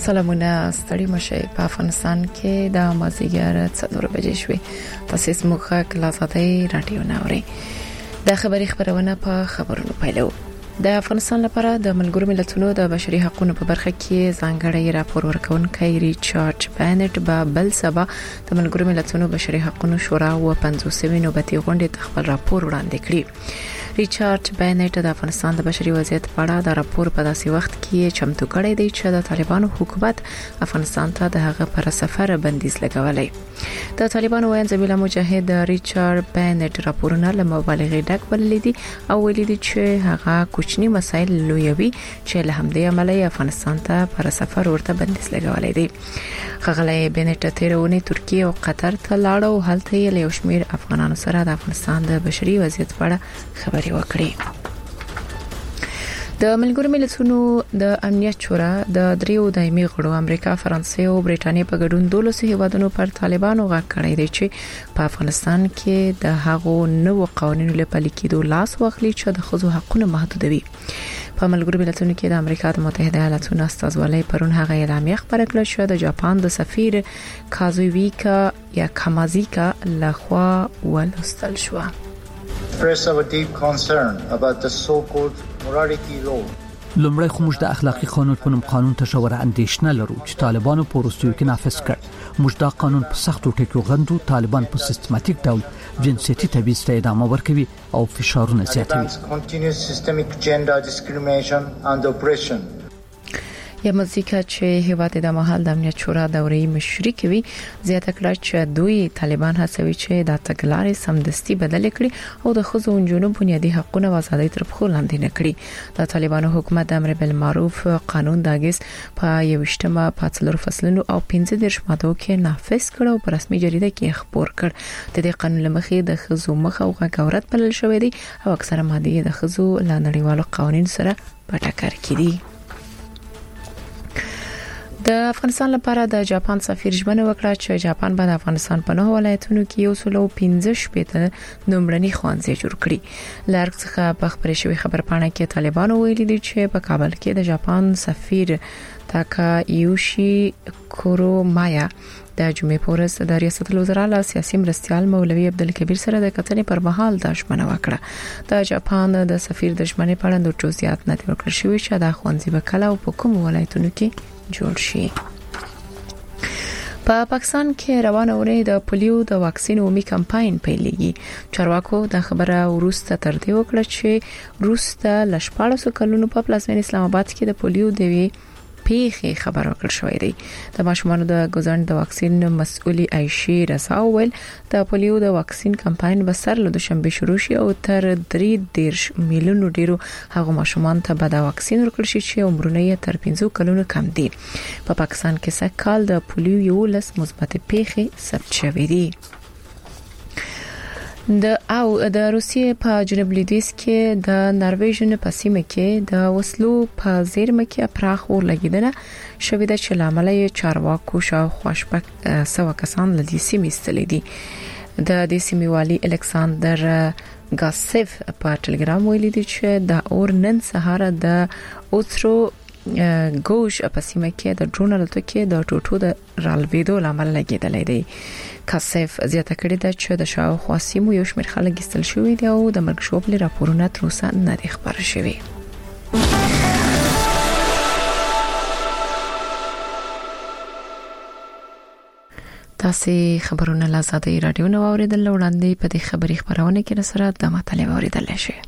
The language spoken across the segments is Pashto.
سلامونه ستړي مشه په افغانستان کې د مازیګر 4 بجې شوې تاسو سموخه کلاساتي رادیو ناوري د خبري خبرونه په خبرونو پیلو د افغانستان لپاره د ملګرو ملتونو د بشري حقوقو په برخه کې ځانګړی راپور ورکونکي ریچارډ بانټ په بل سبا د ملګرو ملتونو بشري حقوقو شورا و 50 نوبتي غونډې خپل راپور وړاندې کړی ریچارډ بانټ د افغانستان د بشري وضعیت په اړه د راپور په داسې وخت کې چمتو کړی دی چې د طالبانو حکومت افغانستان ته د هغه پر سفر بندیز لګولې د طالبانو وایي ځبیلا مجاهد ریچارډ بانټ راپورونه له مبالغې ډک بللې دي او ویلي دي چې هغه کوچني مسایل لویوي چې له همدې عمله افغانستان ته پر سفر ورته بندیز لګولې دي خغلې بانټ تیرونه ترکیه او قطر ته لاړ او هلته یې له شمیر افغانانو سره د افغانستان د بشري وضعیت په اړه خبرې وکړي د ملګرو ملتونو د امنیت شورا د دریو دایمي غړو امریکا، فرانسې او برېټانیا په ګډون 12 هیوادونو پر طالبانو غږ کړی دی چې په افغانستان کې د هغو نوو قوانینو لپاره لیکلو لاس واخلي چې د خځو حقوقونه محدودوي. په ملګرو ملتونو کې د امریکا د متحده ایالاتونو استازولۍ پرون هغه اعلامیه خبره کړه چې د جاپان د سفیر کازویکا یا کامازیکا لخوا ولستل شو. express our deep concern about the so-called morality law. لومړی خو موږ د اخلاقی قانون په نوم قانون ته شوره اندیشنه لرو چې طالبانو په وروستیو کې نافذ کړ. موږ دا قانون په سختو ټکو غندو. طالبان په سیستماتیک ډول جنسیتي تبعیض ته ادامه ورکوي او فشارونه زیاتوي. Continuous systemic gender discrimination and oppression. یا مزیکا چې هیواد د محل د امنیت شورا دورې مشري کوي زیاته کړه چې دوی طالبان هڅوي چې د تګلارې سمدستي بدل کړي او د خځو او نجونو بنیادي حقوقونه او آزادۍ تر پښو لاندې نه کړي. د طالبانو حکومت د امر بالمعروف قانون د اگست په 21مه په 4 فصلونو او 15 ماده کې نافذ کړ او په رسمي جریده کې خبر کړ. د دې قانون لمخې د خځو مخ او غاورت بلل شوې دي او اکثره ماده د خځو له نړیوالو قوانینو سره په ټکر کې دي. د افغانستان لپاره د جاپان سفیر ژمنه وکړه چې جاپان به د افغانستان په 9 ولایتونو کې 115 نومرني ښوونځي جوړ کړي. لارک څخه په خبرې شوی خبرپاڼه کې طالبانو ویلي دي چې په کابل کې د جاپان سفیر تاکا یوشي کورومایا د جمعې په ورځ د ریاست الوزرا له سیاسي مرستيال مولوي عبدالکبیر سره د کتنې پر مهال د ژمنه وکړه. د جاپان د سفیر د ژمنې په اړه د جزئیات نه ورکړل شوی چې د ښوونځي وکاله او په کوم ولایتونو کې جوړ شي. په پاکستان کې روانه ورې د پولیو د واکسین عمومي کمپاین پیلېږي. چارواکو د خبره ورسته تر دې وکړه چې روسته لشپاړسو کلونو په پلازمین اسلام آباد کې د پولیو د پیخي خبر ورکړ شوې ده. د ماشومانو د ګوزن د واکسین مسؤلي عائشې رضا ویل د پولیو د واکسین کمپاین به سر له دوشنبه شروع شي او تر 3 میلیون ډیرو هغه ماشومان ته به د واکسین ورکړل شي چې عمرونه یې تر 15 کلونو کم دي. په پاکستان کې سکهال د پولیو 11 مثبت پیخي ثبت شوې دي. د روسیې په جنوب لویدیځ کې د ناروېژن په سیمه کې د وسلو په زیرمه کې پراخ اور لګیدنه شوې ده چې لامل یې چارواکو شاوخوا 100 کسان له دې سیمې استلې دي. د دې سیمې والي الکساندر ګاسیف په ټلګرام ویلي دی چې د اور نن سهار د اوترو ګوش په سیمه کې د ډرون الوتکې د ټوټو د رالویدو لامل لګیدلې دی. کاسف زیاته کړې ده چې د شاوخوا سیمو یو شمېر خلک استل شوی دی او د مرګ شوبلې راپورونه تر اوسه نه دي خبر شوي. تاسو خبرونه له آزادۍ رادیو نو اوریدل وړاندې په دې خبري خبرونه کې سره د مطلب اوریدل شي.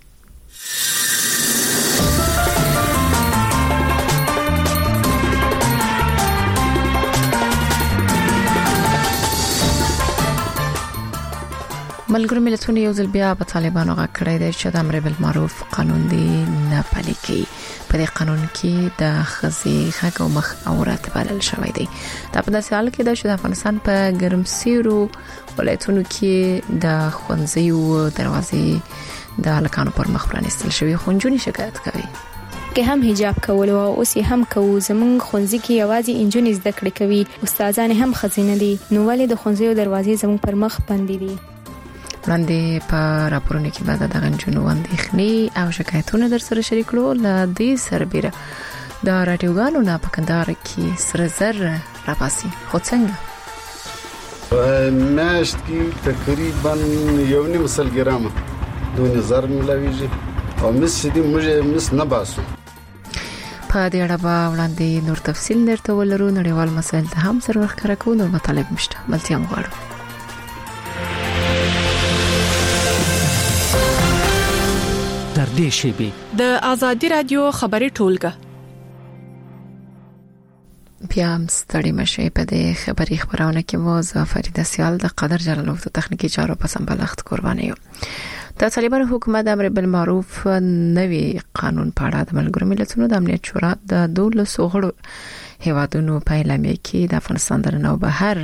ملګرو ملتونو یو ځل بیا په طالبانو غږ کړی دی چې د امر بالمعروف قانون دی نه پلي کوي. په دې قانون کې د خزي حق او مخ اورات بلل شوی دی. دا په داسې حال کې ده چې د افغانستان په ګرمسیرو ولایتونو کې د ښوونځیو دروازې د هلکانو پر مخ پرانیستل شوی خونجونی شکایت کوي. کې هم حجاب کول او اوس هم کوو. زمونږ ښوونځي کې یوازې انجونې زده کړې کوي، استادان هم خزینه دي. نو ولې د ښوونځیو دروازې زموږ پر مخ بندې دي؟ وړاندې په راپورونو کې بعد د غنجونو اندېښنې او شکایتونه در سره شریک کړو. ل دې سربېره د راډیوګانو نه په کندهار کې سره زر راپاسي خو څنګه میاشت کې تقریبا 1.5 ګرام 2000 ملاویږي او مس دې موږ مس نه باسو. په دې اړه به وړاندې نور تفصیل درته ولرو. نړیوال مسایل ته هم سر ورخره کوو نو مطالب مشته ملتیا مغواړو. در دې شیبه د ازادي رادیو خبري ټولګه بیا هم ستړي مشه په دې خبري خبرونه کې مو زفریده سیال د قدر جلاله د تخنیکی چارو په سمبلښت قرباني یو. د طالبانو حکومت د امر بالمعروف نوي قانون په اړه د ملګرو ملتونو د امنیت شورا د 12 غړو هیوادونو په اعلامیه کې د افغانستان د نو بهر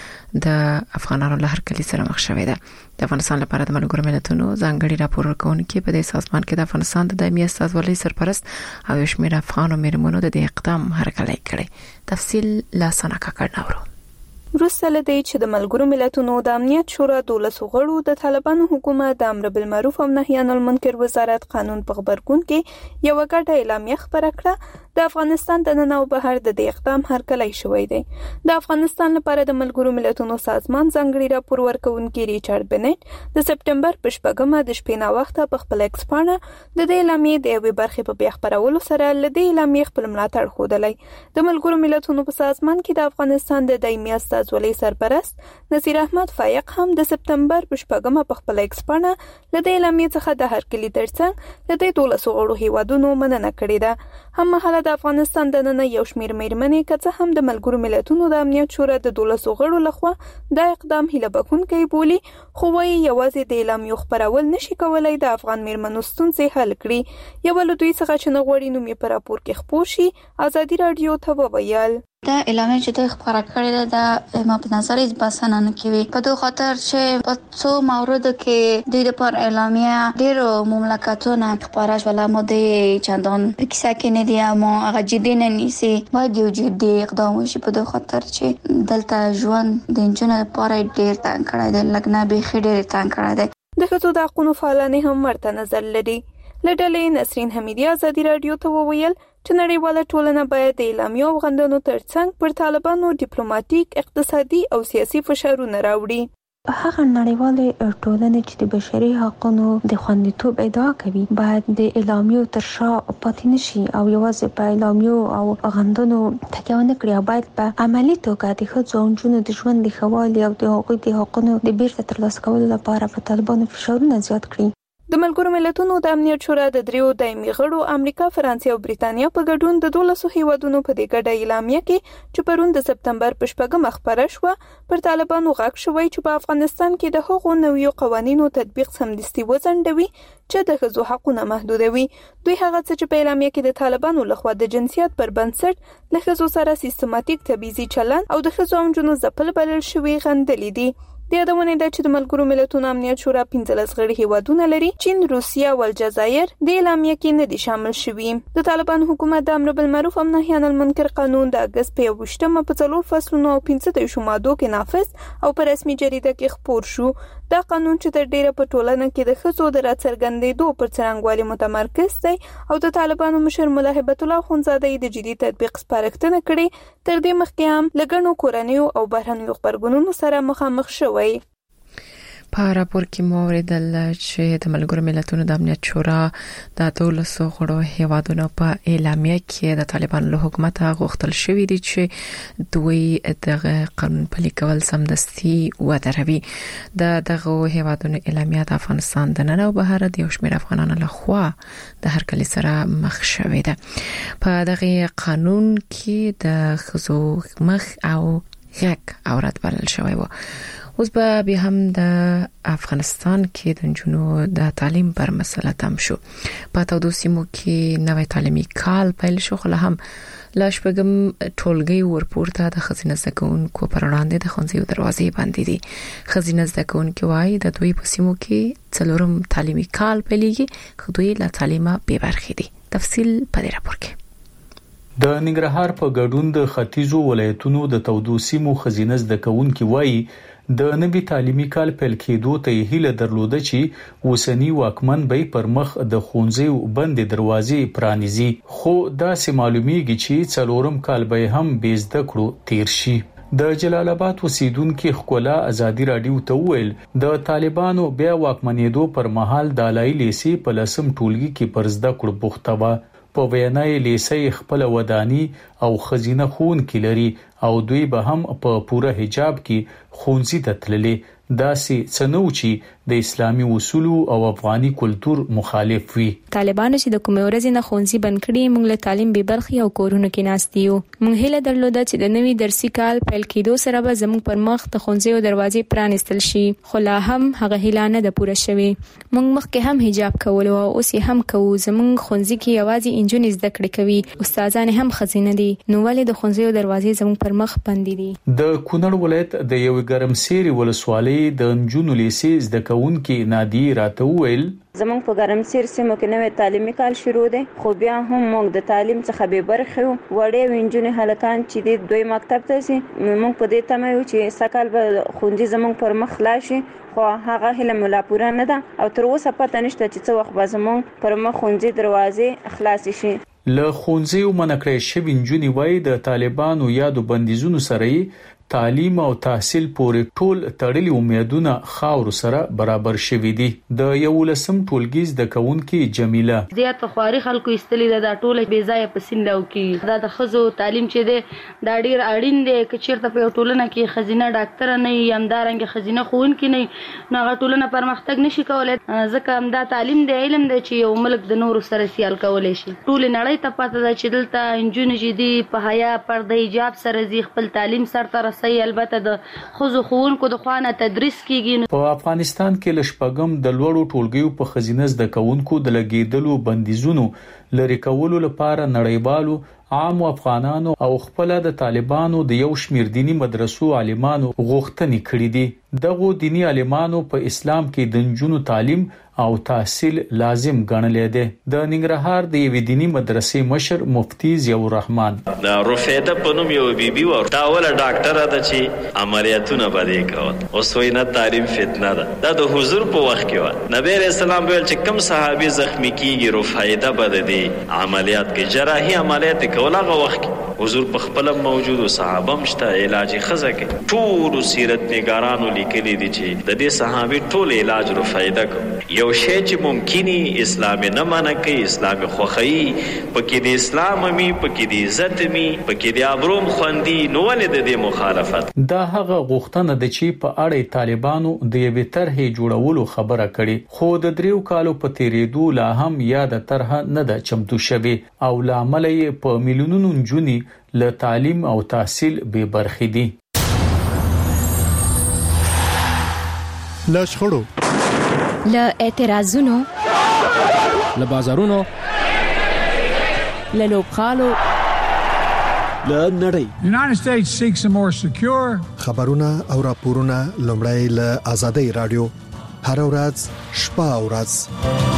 د افغانانو له هرکلي سره مخ شوې ده. د افغانستان لپاره د ملګرو ملتونو ځانګړي راپور ورکونکي په دې سازمان کې د افغانستان د دایمي استازولۍ سرپرست او یو شمېر افغان مېرمنو د دې اقدام هرکلی کړي. تفصیل لا سنا کاکړناورو. وروسته لدی چې د ملګرو ملتونو د امنیت شورا 12 غړو د طالبانو حکومت د امر بالمعروف او نهي عن المنکر وزارت قانون په خبرګون کې یو غټه اعلامیه خبره کړه د افغانستان د ننو بهر د اقدام هرکلی شوی دی. د افغانستان لپاره د ملګرو ملتونو سازمان ځانګړي راپور ورکونکي ریچارډ بنټ د سپټمبر په 8مه د شپې نا وخته په خپل ایکس پاڼه د دې اعلامیې د یوې برخې په بیا خبرولو سره لدی اعلامیې خپل ملاتړ خوده. د ملګرو ملتونو په سازمان کې د افغانستان د دایمي استازولۍ سرپرست نصیر احمد فایق هم د سپټمبر په 8مه په خپل ایکس پاڼه لدی اعلامیې څخه د هرکلي ترڅنګ لدی 12 غړو هیوادونو مننه کړې ده. هم مهاله د افغانستان د نن یو شمېر مېرمنې کڅه هم د ملګرو ملتونو د امنیت شورا د 12 غړو لخوا د اقدام هیله بخونکي بولی خو وايي یوازې د اعلامیې خبرول نشي کولای د افغان مېرمنو ستونزې حل کړي. یو له دوی څخه چې نغوړي نوم یې پر راپور کې خپور شي ازادي رادیو ته وویل دا اعلامیه چې دوی خبره کړې ده د ما په نظر هیڅ بسنه نه کوي په دوه خاطر چې په څو موارد کې دوی د پر اعلامیه ډیرو مملکتونو خبره ولا مده چندان کیسه کې نه دی اما هغه جدي نه نیسي باید یو جدي اقدام وشي په دوه خاطر چې دلته ژوند د انجونو لپاره ډیر تنګ کړی دی لګنه به خډیر تنګ کړی دی. د ښځو د حقوقو فعالانې هم ورته نظر لري. لډلې نسرین حمیدی ازادي رادیو ته وویل چې نړیواله ټولنه باید د اعلامیې او غندنو ترڅنګ پر طالبانو ډیپلوماټیک، اقتصادي او سیاسي فشارونه راوړي. هغه نړیواله ټولنه چې د بشري حقوقو د خوندیتوب ادعا کوي باید د اعلامیې تر شا پاتې نشي او یوازې په اعلامیې او غندنو تکیه ونه کړي او باید په عملی توګه د ښځو او نجونو د ژوند د ښه والي او د حقوقو د بیرته ترلاسه کولو لپاره په طالبانو فشارونه زیات کړي. د ملګرو ملتونو د امنیت شورا د دریو دایمي غړو امریکا، فرانسې او بریتانیا په ګډون د 12 هیوادونو په دې ګډه اعلامیه کې چې پرون د سپتمبر په 8مه خبره شوه پر طالبانو غږ شوی چې په افغانستان کې د هغو نویو قوانینو تطبیق سمدستي وځنډوي چې د ښځو حقونه محدودوي. دوی هغه څه چې په اعلامیه کې د طالبانو لخوا د جنسیت پر بنسټ له ښځو سره سیستماتیک تبعیضي چلند او د ښځو او نجونو ځپل بلل شوي غندلي دي. د یادونه ده چې د ملګرو ملتونو امنیت شورا 15 غړي هیوادونه لري. چین، روسیه او الجزایر د اعلامیه کې نه دي شامل شوي. د طالبان حکومت د امر بالمعروف او نهي عن المنکر قانون د اگست په 28مه په 4 فصلونو او 15 مادو کې نافذ او په رسمي جریده کې خپور شو. دا قانون چې تر ډیره په ټولنه کې د ښځو د راڅرګندېدو پر څرنګوالي متمرکز دی او د طالبانو مشر ملا هیبت الله خونزاده د جدي تطبیق سپارښتنه کړې. تر دې مخکې هم لګڼو کورنیو او بهرنیو خبرګونونو سره مخامخ شوی. په راپور کې مو اوریدل چې د ملګرو ملتونو د امنیت شورا د 12 غړو هیوادونو په اعلامیه کې د طالبانو له حکومت غوښتل شوی دی چې دوی د قانون پلي کول سمدستي ودروي. دغه هیوادونو اعلامیه د افغانستان د نن او بهر د یو شمېر افغانانو له خوا د هرکلي سره مخ شوی ده. په دغه قانون کې د ښځو مخ او غږ اورات بلل شوی و. اوس به بیا هم د افغانستان کې د نجونو د تعلیم پر مسله تم شو. په تاسو سیمو کې نوې تعلیمي کال پیل شو، خو هم لاشپګم ټولګي ورپورته د خزینه زکونکو پر وړاندې د خونځي دروازې باندې دي. خزینه زکونکو وايي د دوی په سیمو کې څلورم تعلیمي کال پیلېږي، خو دوی لا تعلیمه بې برخې دي. تفصیل په دې راپور کې. د ننګرهار په ګډون د ختیځو ولایتونو د تودو سیمو خزینه زکونکو وايي د نوي تعلیمي کال پیل کېدو ته هیله درلوده چې اوسنی واکمن به پر مخ د ښوونځیو بندې دروازې پرانیزي، خو داسې معلومیږي چې څلورم کال به هم بې زده کړو تیر شي. د جلال آباد اوسیدونکو ښکلا ازادي رادیو ته وویل د طالبانو بیا واکمنېدو پر مهال د لای لیسي په لسم ټولګي کې پر زده کړو بوخته وه. په وینای لیسي خپل ودانی او خزینه ښوونکي لري او دوی به هم په پوره حجاب کې ښوونځي ته تللي. داسې څه نه و چې د اسلامي اصولو او افغاني کلچر مخالف وي. طالبانو چې د کومې ورځې نه ښوونځي بند کړي موږ له تعلیم بې برخې او کورونو کې ناست یو. موږ هیله درلوده چې د نوي درسي کال پیل کېدو سره به زموږ پر مخ د ښوونځیو دروازې پرانیستل شي، خو لا هم هغه هیله نه ده پوره شوې. موږ مخکې هم حجاب کولو او اوس یې هم کوو. زموږ ښوونځي کې یوازې انجونې زده کړې کوي، استادان هم ښځینه دي، نو ولې د ښوونځیو دروازې زموږ پر مخ بندې دي؟ د کونړ ولایت د یو ګرمسیر ولسوالۍ د نجونو لیسې زده کوونکي نادي راته وویل زمونږ په ګرمسیر سیمه کې نوې تعلیمي کال شروع دی، خو بیا هم موږ د تعلیم څخه بې برخې یو. وړې نجونې هلکان چې د دوی مکتب ته ځي، موږ په دې تمه یو چې سږکال به ښوونځي زمونږ پر مخ خلاص شي، خو هغه هیله مو لا پوره نه ده او تر اوسه پته نشته چې څه وخت به زمونږ پر مخ ښوونځي دروازې خلاصې شي. له ښوونځیو منع کړې شوې نجونې وایي د طالبانو یادو بندیزونو سره تعلیم او تحصیل پورې ټول تړلي امیدونه خاور سره برابر شوي دي. د 11م ټولګي زده کوونکي جمیله زیات خواري خلکو استلی د ټوله بې ځای پسین لاو کې دا د خزو تعلیم چې دی دا ډیر اړین دی چې چیرته په ټولنه کې خزینه ډاکټر نه یمدارنګ خزینه خوونکي نه نو ټولنه پرمختګ نشي کولای، ځکه هم دا تعلیم دی علم دی چې یو ملک د نورو سره سیال کولای شي. ټول نړۍ ته پته ده چې دلته انجونې چې دی په حیا پرده حجاب سره زی خپل تعلیم سره البته د خزو خوونکو د خوانه تدریس کیږي. په افغانستان کې لشپګم د لوړو ټولګیو په خزینه زده کوونکو د لګیدلو بندیزونو لری کولو لپاره نړیوالو عام افغانانو او خپل د طالبانو د یو شمیر دینی مدرسو عالمانو غوښتنې کړې دي. دغه دینی عالمانو په اسلام کې د نجونو تعلیم او تحصیل لازم ګڼلې ده. د ننګرهار د یوې دینی مدرسې مشر مفتی ضیاء الرحمن دا رفیده په نوم یو بیبي و دا ول ډاکټر ده چې عملیاتونه باندې کول او سوینه تعلیم فتنه ده. دا د حضور په وخت کې و نبی رسول الله ویل چې کم صحابي زخمی کیږي رفیده بده دي عملیات کې جراحي عملیات کولاغه وخت حضور په خپل موجود او صحابه مشته علاج خزه کې ټول سیرت نگارانو لیکلي دي چې د دې صحابي ټول علاج رفیده کو. یو شی چې ممکني اسلام نه منع کوي، اسلام خوخی پکې د اسلام می پکې د عزت می پکې د ابروم خوندي نو ولې د دې مخالفت. دا هغه غوښتنه ده چې په اړه طالبانو د یوې طرحې جوړولو خبره کړي، خو د 3 کالو په تیریدو لا هم یاد طرح نه ده چمتو شوی او لامل یې په میلیونونو نجونې له تعلیم او تحصیل بې برخې دي. له شخړو، له اعتراضونو، له بازارونو، له لوبغالو، له نړۍ. United States seeks a more secure. خبرونه او راپورونه لومړی له آزادۍ رادیو هر ورځ شپه او ورځ.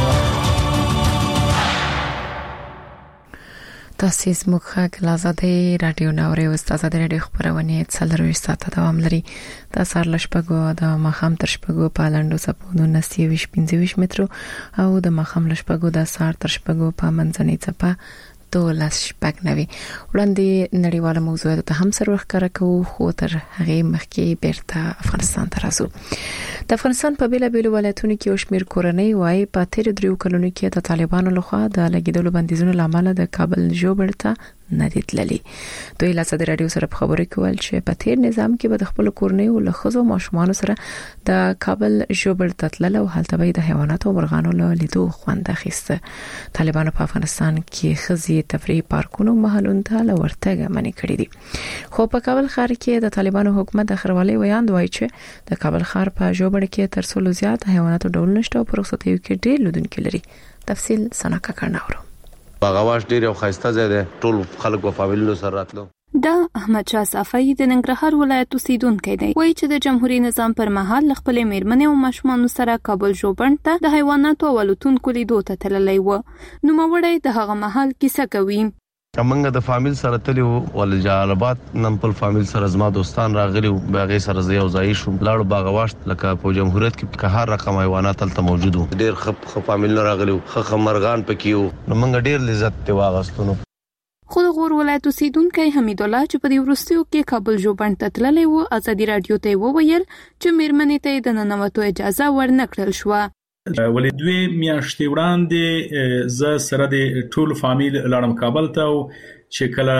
تاسو مخک لازادي رادیو ناوړي او استاد رادیو خبرونه څلروي ساعته دوام لري. د سار لشپګو د مخام تر شپګو په لاندو سپونو 95 مترو او د مخام لشپګو د سار تر شپګو په منځنۍ چپه 290 وړاندې نړیواله موضوعات ته هم سره ورکړه کوو، خو تر هغه مخکې بیرته افغانستان ته راځو. د افغانستان په بیلابیلو ولایتونو کې شمیر کورنۍ وايي په تیر 3 کلونو کې د طالبانو لخوا د لګیدلو بندیزونو لامل د کابل ژوبل ته ندی تللی. دوی له صدر رادیو سره په خبرو کې ول چې په تیر نظام کې به د خپل کورنۍ او لخصو ماشومان سره د کابل ژوبل تتلل او هلته به د حیوانات او مرغانو له لیدو خوند اخیسته. طالبانو په افغانستان کې خزي تفریح پارکونو محلون ته لورتګه منی کړی دي. خو په کابل ښار کې د طالبانو حکومت د خروالي ویاند وایي چې د کابل ښار په ژوبل کې تر څو زیات حیوانات ډول نشته او په رخصتیو کې ډېر لیدونکو لري. تفصیل سناکا کړناورو. باغواش ډیر یو خاصه ځای دی، ټول خلک په فامیلونو سره راتلو. دا احمد شاه صافی د ننګرهار ولایت اوسیدونکی دی. وایي چې د جمهوریت نظام پر مهال خپلې میرمنې او ماشومان سره کابل ژوبڼ ته د حیواناتو او الوتونکو لیدو ته تللی و. نو موړی د هغه مهال کیسه کوي. موږ د فامیل سره تلو ول جلالاباد نن په فامیل سره زما دوستان راغلي او باغې سره زه یو ځای شوم لاړو باغواشت لکه په جمهوریت کې که هر رقم حیوانات تلته موجود وو ډېر خپ فامیل راغلي خو مرغان پکې وو نو موږ ډېر لذت ته واغستو. خود غور ولایت اوسیدونکو حمید الله چې په دې وروستیو کې کابل ژوبڼ ته تللی و ازادي رادیو ته وویل چې میرمنې ته د ننوتو اجازه ورنکړل شو. ولې دوی میاشتې وړاندې ز سره د ټول فامیل لاړم کابل ته چې کله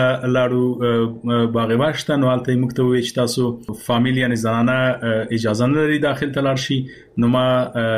لاړو باغ واشته نو حالت موږ ته وی چې تاسو فامیل یعنی زنانه اجازه نه لري داخل ته لاړ شي نو ما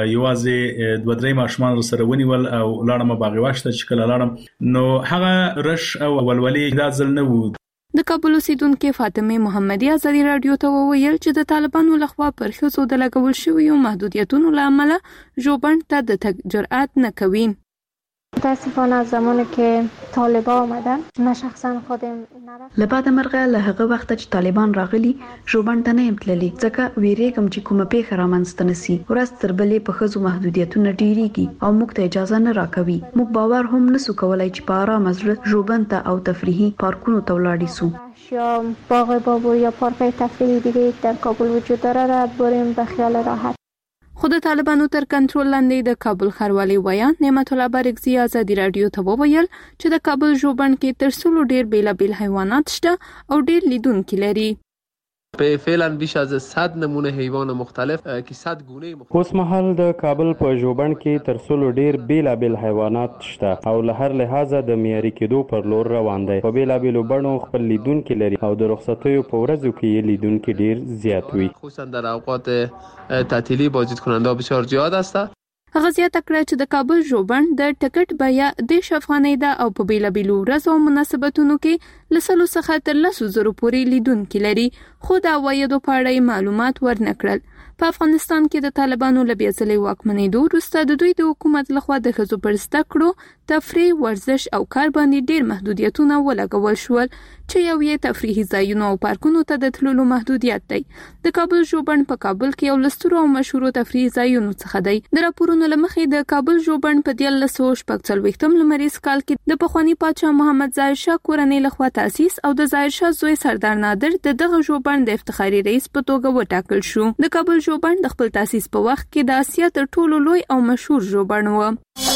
یوازې دوه درې ماشومان سره ونیول او لاړم باغ واشته چې کله لاړم نو هغه رش او ولولې دا ځل نه وو. د کابل اوسیدونکو فاطمه محمدي ازادي رادیو ته وویل چې د طالبانو لخوا پر ښځو د لګول شویو محدودیتونو لامل ژوبڼ ته د تګ جرأت نه کوي. متاسفانه زمانی که طالبان آمدن من شخصا خودم نرفتم لبعد مرغه له هغه وخت چې طالبان راغلي ژوبڼ ته نه تللی ځکه ویریږم چې کومه پیښه رامنځته نشي ورځ تر بلې په ښځو محدودیتونه ډیریږي او موږ ته اجازه نه راکوي. موږ باور هم نسو کولای چې په آرام زړه ژوبڼ ته او تفریحي پارکونو ته ولاړ شو. یا باغ بابور یا پارک تفریحی دیگه در کابل وجود داره را بریم به خیال راحت. خود طالبانو تر کنټرول لاندې د کابل ښاروالي ویان نعمت الله بارکزي ازادي رادیو ته وویل چې د کابل ژوبڼ کې تر څو ډیر بیلابیل حیوانات شته او ډیر لیدونکي لري. په فعلا بیش از 100 نمونه حیوان مختلف که 100 گونه مختلف. اوس مهال د کابل په ژوبڼ کې تر څو ډیر بیلابیل حیوانات شته او له هر لحاظه د معیاري کېدو پر لور روان دي. په بیلابیلو بڼو خپل لیدونکي لري او د رخصتیو په ورځو کې یې لیدونکي ډیر زیات وي. خصوصا در اوقات تعطیلی بازدید کننده بسیار زیاد است. هغه زیاته کړه چې د کابل ژوبڼ د ټکټ بیه د افغانۍ ده او په بیلابیلو ورځو او مناسبتونو کې لسلو څخه تر 100,000 پورې لیدونکي لري خو د عوایدو په اړه معلومات ورنکړل. په افغانستان کې د طالبانو له بیا ځلې واکمنېدو وروسته د دوی د حکومت لخوا د ښځو پر زده کړو تفریح ورزش او کار باندې ډیر محدودیتونه ولګول شول چې یو یې تفریحي ځایونو او پارکونو ته د تللو محدودیت دی. د کابل ژوبڼ په کابل کې یو لسترو او مشهور تفریحي ځایونو څخه دی. د راپورونو له مخې د کابل ژوبڼ په 1940 لمریز کال کې د پخوانی پاچا محمد ظاهر شاه کورنۍ لخوا تاسیس او د ظاهر شاه زوی سردار نادر دغه ژوبڼ د افتخاري رئیس په توګه وټاکل شو. د کابل ژوبڼ د خپل تاسیس په وخت کې د اسیا تر ټولو لوی او مشهور ژوبڼ و.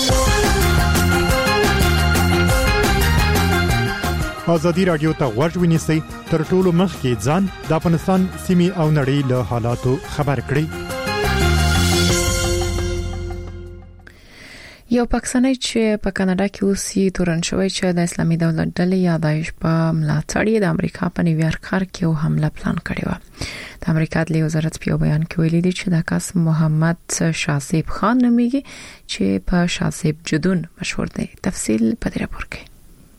ازادي رادیو ته غوږ ونیسئ تر ټولو مخکې ځان د افغانستان سیمې او نړۍ له حالاتو خبر کړئ. یو پاکستانی چې په کاناډا کې اوسي تورن شوی چې د اسلامي دولت ډلې یا داعش په ملاتړ د امریکا په نیویارک ښار کې یو حمله پلان کړې و. د امریکا د وزارت په بیان کې ویلي دی چې دا کس محمد شاهزیب خان نومیږي چې په شاهزیب جدون مشهور دی. تفصیل په دې راپور کې.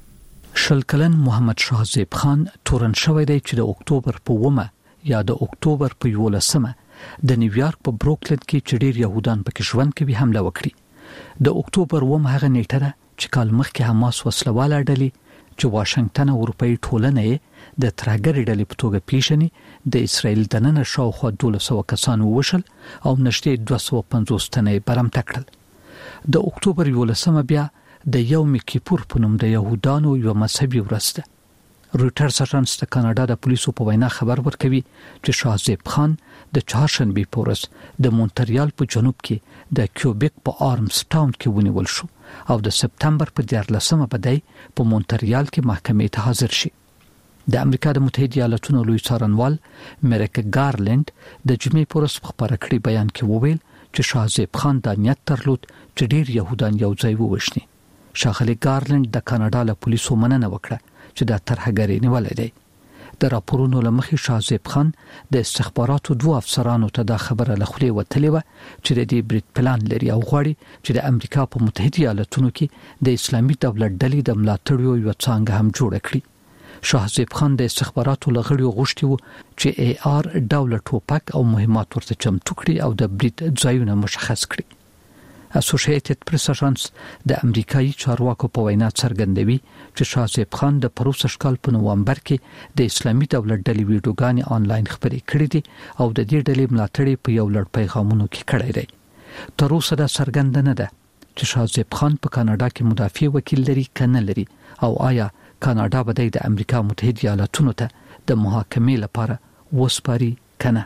شلکلن محمد شاهزیب خان تورن شوی دی چې د اکتوبر په 1 یا د اکتوبر په 11 د نیویارک په بروکلین کې چې ډیر يهودان پکې ژوند کوي حمله وکړي. د اکتوبر 1 هغه نیټه ده چې کال مخکې حماس وسلواله ډلې چې واشنگټن او اروپאי ټولنه د ترهګر ډلې په توګه پیژني د اسرائیل د نن شاوخوا 1200 کسان وشل او نشته 250 تنه برم تکړل. د اکتوبر 11 بیا د یوم کیپور په نوم د يهودانو یو مذهبي ورځ ده. رويټرز اژانس د کاناډا د پولیسو په وینا خبر ورکوي چې شاهزیب خان د چهارشنبه په ورځ د مونټریال په جنوب کې د کیوبیک په آرمز ټاون کې ونیول شو او د سپتمبر په 14مه بدای په مونټریال کې محکمې ته حاضر شي. د امریکا د متحده ایالاتونو لوی څارنوال مریک ګارلند د جمعې په ورځ په خبره کړي بیان کې وویل چې شاهزیب خان د نیت درلود چې ډیر يهودان یو ځای ووښني. ښاغلي ګارلند د کاناډا له پولیسو مننه وکړه چې د ترهګرۍ نیولې دی. د راپورونو لمخې شاهزیب خان د استخباراتو 2 افسرانو ته دا خبره لخلې وتلې و چې د دې بریټ پلان لري او غواړي چې د امریکا په متحده ایالاتونو کې د اسلامي دولت ډلې د ملاتړ یو څنګه هم جوړ کړي. شاهزیب خان د استخباراتو لغړیو غوښتي وو چې AR ډول ټوپک او مهمات ورته چمتو کړي او د بریټ ځایونه مشخص کړي. اسوسییټډ پریس اژانس د امریکایي چارواکو په وینا څرګندوي چې شاهزیب خان د پروسس کال په نوومبر کې د اسلامي دولت ډلې ویډیوګانې آنلاین خبرې کړې دي او د دې ډلې ملاتړ په یو لړ پیغامونو کې کړی دی. تر اوسه دا څرګند نه ده چې شاهزیب خان په کاناډا کې مدافع وکیل لري کنه لري او آیا کاناډا به د امریکا متحده ایالاتونو ته د محاکمې لپاره وسپاري کنه.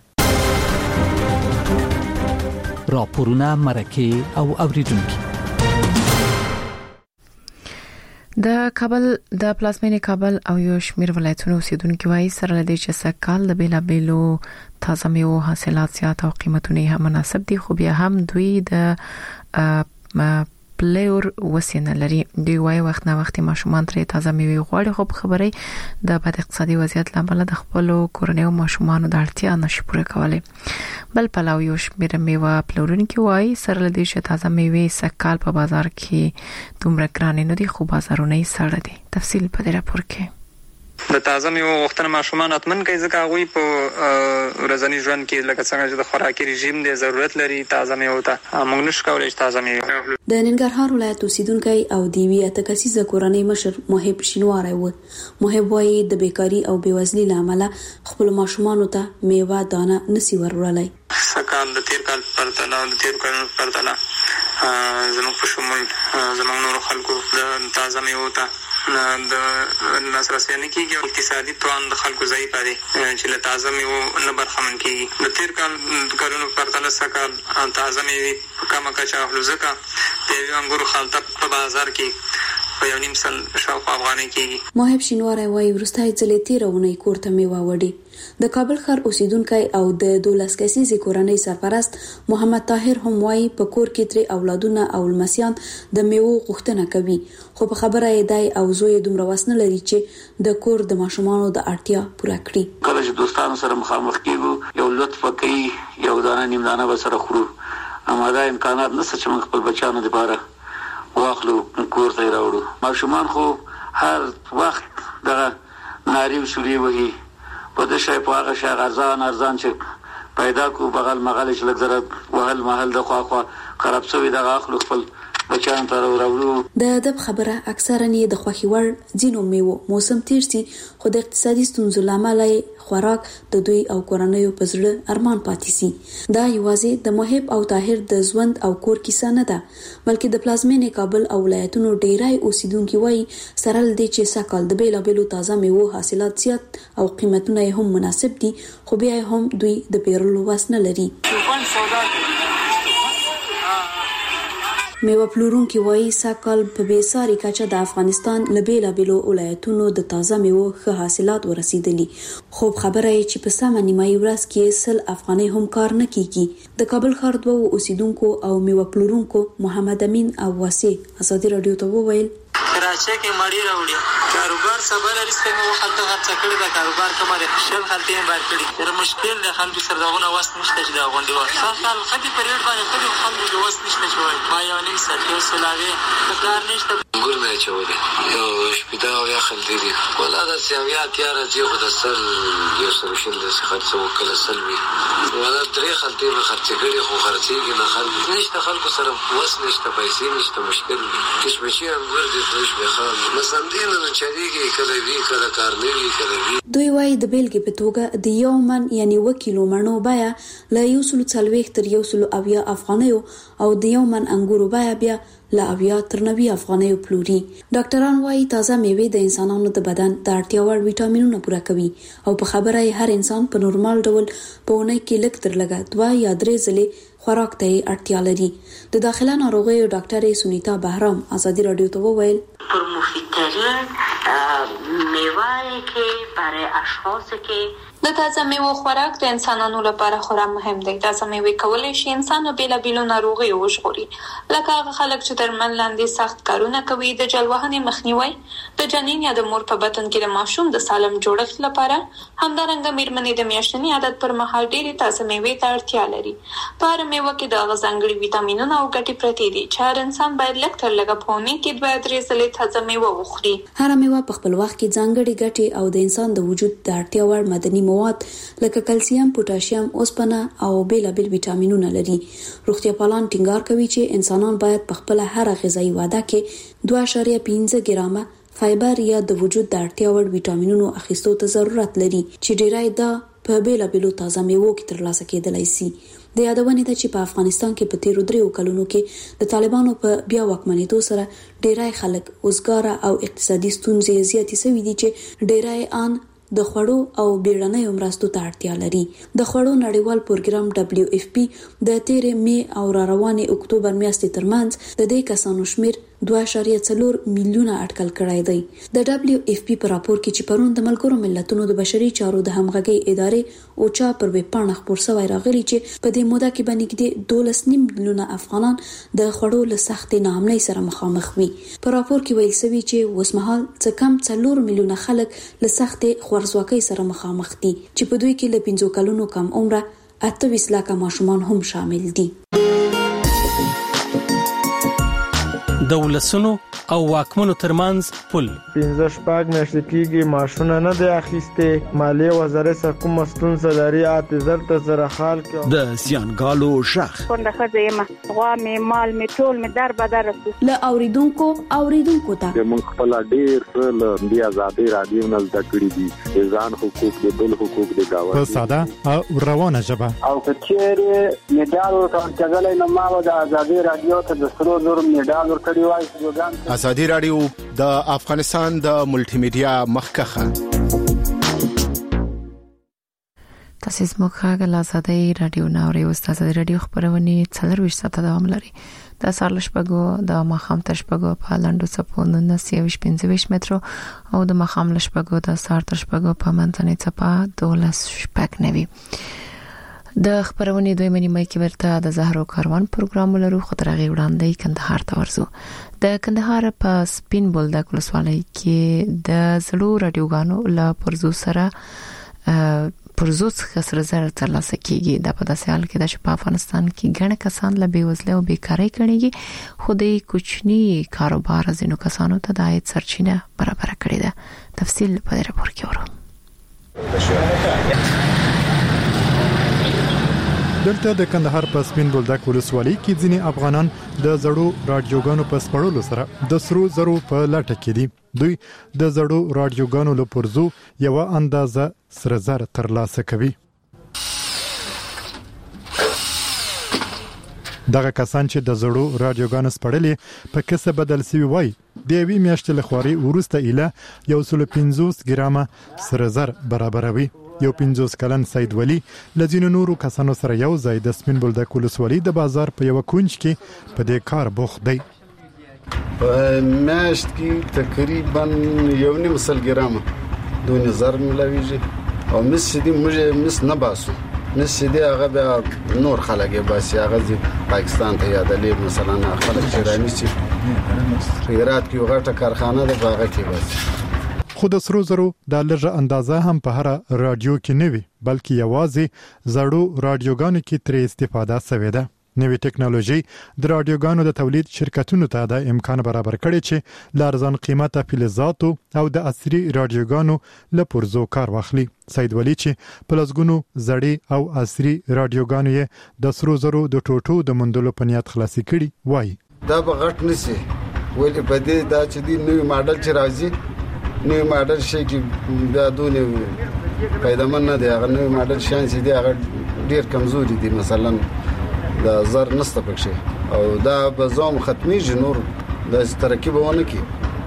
راپورونه مرکه او اوریدونکو. د کابل د پلازمینې کابل او یو شمیر ولایتونو اوسیدونکو وايي سره لدی چې سکهال د بیلابیلو تازه میوو حاصلات زیات او قیمتونه هم مناسب دي، خو بیا هم دوی د پلیور وسینه لري. دوی وايي وخت نه وخت ماشومان ترې تازه میوه غواړي، خو خبري د بد اقتصادي وضعیت لامل د خپل کورنیو ماشومان د اړتیا نشي پوره کولای. بل پلاو یو شمیر میوه پلورونکي وايي سره لدی چې تازه میوه سکهال په بازار کې دومره ګرانه نه دي، خو بازارونه یې سړه دي. تفصیل په دې راپور کې. د تازه میوه غوښتنه ماشومان اتمن کوي، ځکه هغه په ورځنی ژوند کې لکه څنګه چې د خوراکي رژیم د ضرورت لري تازه میوه ته موږ نشو کولای چې تازه میوه. د ننګرهار ولایت اوسیدونکو او دیوی اتکسیزه کورنۍ مشر محب شینواری و. محب وايي د بیکاری او بیوزلۍ لامل خپل ماشومان ته میوه دانه نسی ورولای. سکهال د تیر کال پرتله او د تیر کال پرتله زموږ په شمول زموږ نور خلکو د تازه میوه ته د لاسرسي نه کیږي، اقتصادي توان د خلکو ضعیف دی چې له تازه میوه نه برخمن کیږي. د تیر کالونو پرتله سکهال تازه میوه په کمه کچه اخلو، ځکه د یو انګورو خالته په بازار کې په 1.5 سل شاوخوا افغانۍ کیږي. محب شینواری وايي وروسته ځلې 13 اونۍ کور ته میوه وړي. د کابل ښار اوسیدونکو او د 12 کسیزې کورنۍ سرپرست محمد طاهر هم وايي په کور کې تر اولادونه او لمسیان د میوه غوښتنه کوي، خو په خبره یې دای او زوی دومره وسنه لري چې د کور د ماشومانو د اړتیا پوره کړي. کله چې دوستانو سره مخامخ کیږو یو لطف کوي، یو دانه نیم دانه به سره خورو، اما دا امکانات نشته چې موږ خپل بچانو لپاره واخلو کور ته راوړو. ماشومان خو هر وخت دغه ناری وشوري وهي په د شای په هغه شای ارزان چې پیدا کو بغل مغل چې لږ زره وهل محل د خواخوا خراب شوی دغه اخلو خپل بچان ته راوړو. د ادب خبره اکثرا نه د خوخي ور ځینو میوه موسم تیر سي، خو د اقتصادي ستونزو لامل خوراک د دوی او کورنیو په زړه ارمان پاتې سي. دا یوازې د محب او طاهر د ژوند او کور کیسه نه ده، بلکې د پلازمینې کابل او ولایتونو ډیرای اوسیدونکو وايي سره لدی چې سکهال د بیلابیلو تازه میوه حاصلات زیات او قیمتونه هم مناسب دي، خو بیا هم دوی د پیرلو وسنه لري. میوه پلورونکي وايي سکهال په بیساري کچه د افغانستان له بیلابیلو ولایتونو د تازه میوه ښه حاصلات ورسیدلي، خو خبره یې چې په سمه نیمایي ورځ کې 100 افغانۍ هم کار نه کیږي. د کابل ښار دوه اوسیدونکو او میوه پلورونکو محمد امین او واسي ازادي رادیو ته وویل کراچۍ کې مړی راوړي کاروبار سبا لري څنګه وخت هڅه کړې د کاروبار کومه شل خلته بار کړي تر مشکل د خلکو سره دغه واسط نشته چې دا غونډي واسه خپل خدي پریډ باندې خدي خلکو د واسط نشته چې ما یو نیم ساعت یو سلاوي کار نشته ګور نه چولې یو شپدا او یا خلدي دي ولا د سیاویا تیار دی خو د سر یو سره شل د خرڅو کله سلوي ولا درې خلدي به خرڅ کړي خو خرڅيږي نه خلک نشته خلکو سره واسط نشته پیسې نشته مشکل دي کشمشي انګور دي دوی وايي د بیلګې په توګه د یو من یعنی 1 کیلو مڼو بیه له 140 تر 180 افغانیو او د یو من انګورو بیه بیا له 80 تر 90 افغانیو پلوري. ډاکټران وايي تازه میوه د انسانانو د بدن د اړتیا وړ ویټامینونه پوره کوي او په خبره یې هر انسان په نورمال ډول په اونۍ کې لږ تر لږه 2 یا 3 ځلې خوراک ته اړتیا لري. د داخله ناروغیو ډاکټر سنیتا بهرام ازادي رادیو ته وویل پر مفیدترین میوه که برای اشخاص که د تازه میوه خوراک د انسانانو لپاره خورا مهم دی. تازه میوه کولای شي انسان بیلابیلو ناروغیو وژغوري، لکه هغه خلک چې درمل لاندې سخت کارونه کوي، د جلوهنې مخنیوي، د جنین یا د مور په بطن کې د ماشوم د سالم جوړښت لپاره، همدارنګه میرمنې د میاشتني عادت پر مهال ډېرې تازه میوې ته اړتیا لري. په هر میوه کې د هغه ځانګړي ویټامینونه او ګټې پرتې دي چې هر انسان باید لږ تر لږه په اونۍ کې 2-3 ځلې تازه میوه وخوري. هر میوه په خپل وخت کې ځانګړي ګټې او د انسان د وجود د اړتیا وړ معدني مواد لکه کلسیم، پوتاشیم، اوسپنه او بیلابیل ویټامینونه لري. روغتیا پالان ټینګار کوي چې انسانان باید په خپل هر غذایی وعده کې 2.5 ګرامه فایبر یا د وجود د اړتیا وړ ویټامینونو اخیستو ته ضرورت لري چې ډیرای دا په بیلابیلو تازه میوو کې ترلاسه کېدلای شي. د یادونې ده چې په افغانستان کې په تیرو 3 کلونو کې د طالبانو په بیا واکمنېدو سره ډېرای خلک اوسګاره او اقتصادي ستونزې زیاتې شوې دي چې ډېرای ان د خوړو او بیړنیو مرستو ته اړتیا لري. د خوړو نړیوال پروګرام WFP د تیرې می او روانې اکتوبر میاشتې ترمنځ د دې کسانو شمیر 2.4 میلیونه اټکل کړی دی. د WFP په راپور کې چې پرون د ملګرو ملتونو د بشري چارو د همغږي ادارې اوچا پر ویب پاڼه خپور شوی راغلی چې په دې موده کې باندې 12.5 میلیونه افغانان د خوړو له سختې ناامنۍ سره مخامخ وي. په راپور کې ویل شوی چې اوسمهال څه کم 4 میلیونه خلک له سختې خورزواکۍ سره مخامخ دي چې په دوی کې له 15 کلونو کم عمره 28 لکه ماشومان هم شامل دي. د ولسونو او واکمنو ترمنځ پل 15 میاشتې کېږي ماشونه نه دی اخیسته. مالیه وزارت سره کوم ستونزه لري اعتذار ته سره حال کې د سیانګالو شخ څنګه خځه غوا می مال می ټول می در بدر له اوریدونکو ته موږ خپل ډیر څه د آزادۍ رادیو نه زده کړی دي ځان حقوق د بل حقوق د گاوه په ساده او روانه ژبه او کچېره میډال ورکړل نو ما د آزادۍ رادیو ته د سرو زر میډال ورکړی وای. آزادۍ رادیو د افغانستان د ملټي میډیا مخکخه. تاسو زموږه له آزادۍ رادیو ناوړي استاد رادیو خبرونه 24 ساعته دوام لري. د سهار شپږو د ماخام تشپږو په لاندو صفو 1925 مترو او د ماخام لشپږو د سهار تشپږو په منځنۍ صفه 12 د خبرونه دوی منی مې کې ورته د زهرو کاروان پروګرام لرو خطرغي وړاندې کندهار ته ورزو. د کندهار په سپین بولدک ولسوالۍ کې د زړو رادیوګانو له پرزو سره پرزو څخه زر ترلاسه کیږي. د په داسې حال کې د افغانستان کې ګڼ کسان له بیوزلۍ او بیکارۍ کړيږي خو د کوچني کاروبار زینو کسانو ته د عاید سرچینه برابر کړي ده. تفصیل په راپور کې ورو. دلته د کندهار په سپین بولدک ولسوالۍ کې ځینې افغانان د زړو رادیوګانو په سپړلو سره د سرو زرو په لټه کې دي. دوی د زړو رادیوګانو له پرزو یو اندازه سره زر ترلاسه کوي. دغه کسان چې د زړو رادیوګانو سپړلې په کسه بدل سوي وای د وی میاشتې لخواري ورسته اله 150 ګرامه سره زر برابروي. یو 50 کلن سید ولی لذینو نورو کسانو سره یو ځای د سپین بولدک ولسوالۍ د بازار په یو کونج کې په دې کار بوخت دی. په میاشت کې تقریبا 1.5 ګرامه 2000 ملاویږي او مس دې موږ مس نه باسو. مس دې هغه به نور خلک باسي هغه پاکستان ته یادلې مثلا خلک چې رانیسي هرات کې غټه کارخانه ده هغه کې باسي. خو د سرو زرو د لږه اندازه هم په هر رادیو کې نه وي بلکې یوازې زړو رادیوګانو کې ترې استفاده شوې ده. نوې ټکنالوژي د رادیوګانو د تولید شرکتونو ته د امکان برابر کړي چې لارزان قیمته فلزاتو او د عصري رادیوګانو له پرزو کار واخلي. سید ولی چې پلسګونو زړې او عصري رادیوګانو یې د سرو زرو د ټوټو د مندلو په نیت خلاصي کړي وای. دا به غټ نسی ولې په دې دا چې دی نوې ماډل چې راځي نوې ماډل شي چې دا دونه پیدامن نه دی. هغه نوې ماډل شان چې دی هغه ډیر کمزوري دي مثلا د زر نسته پکې او دا به زوم ختمي جنور د ترکیب ونه کی.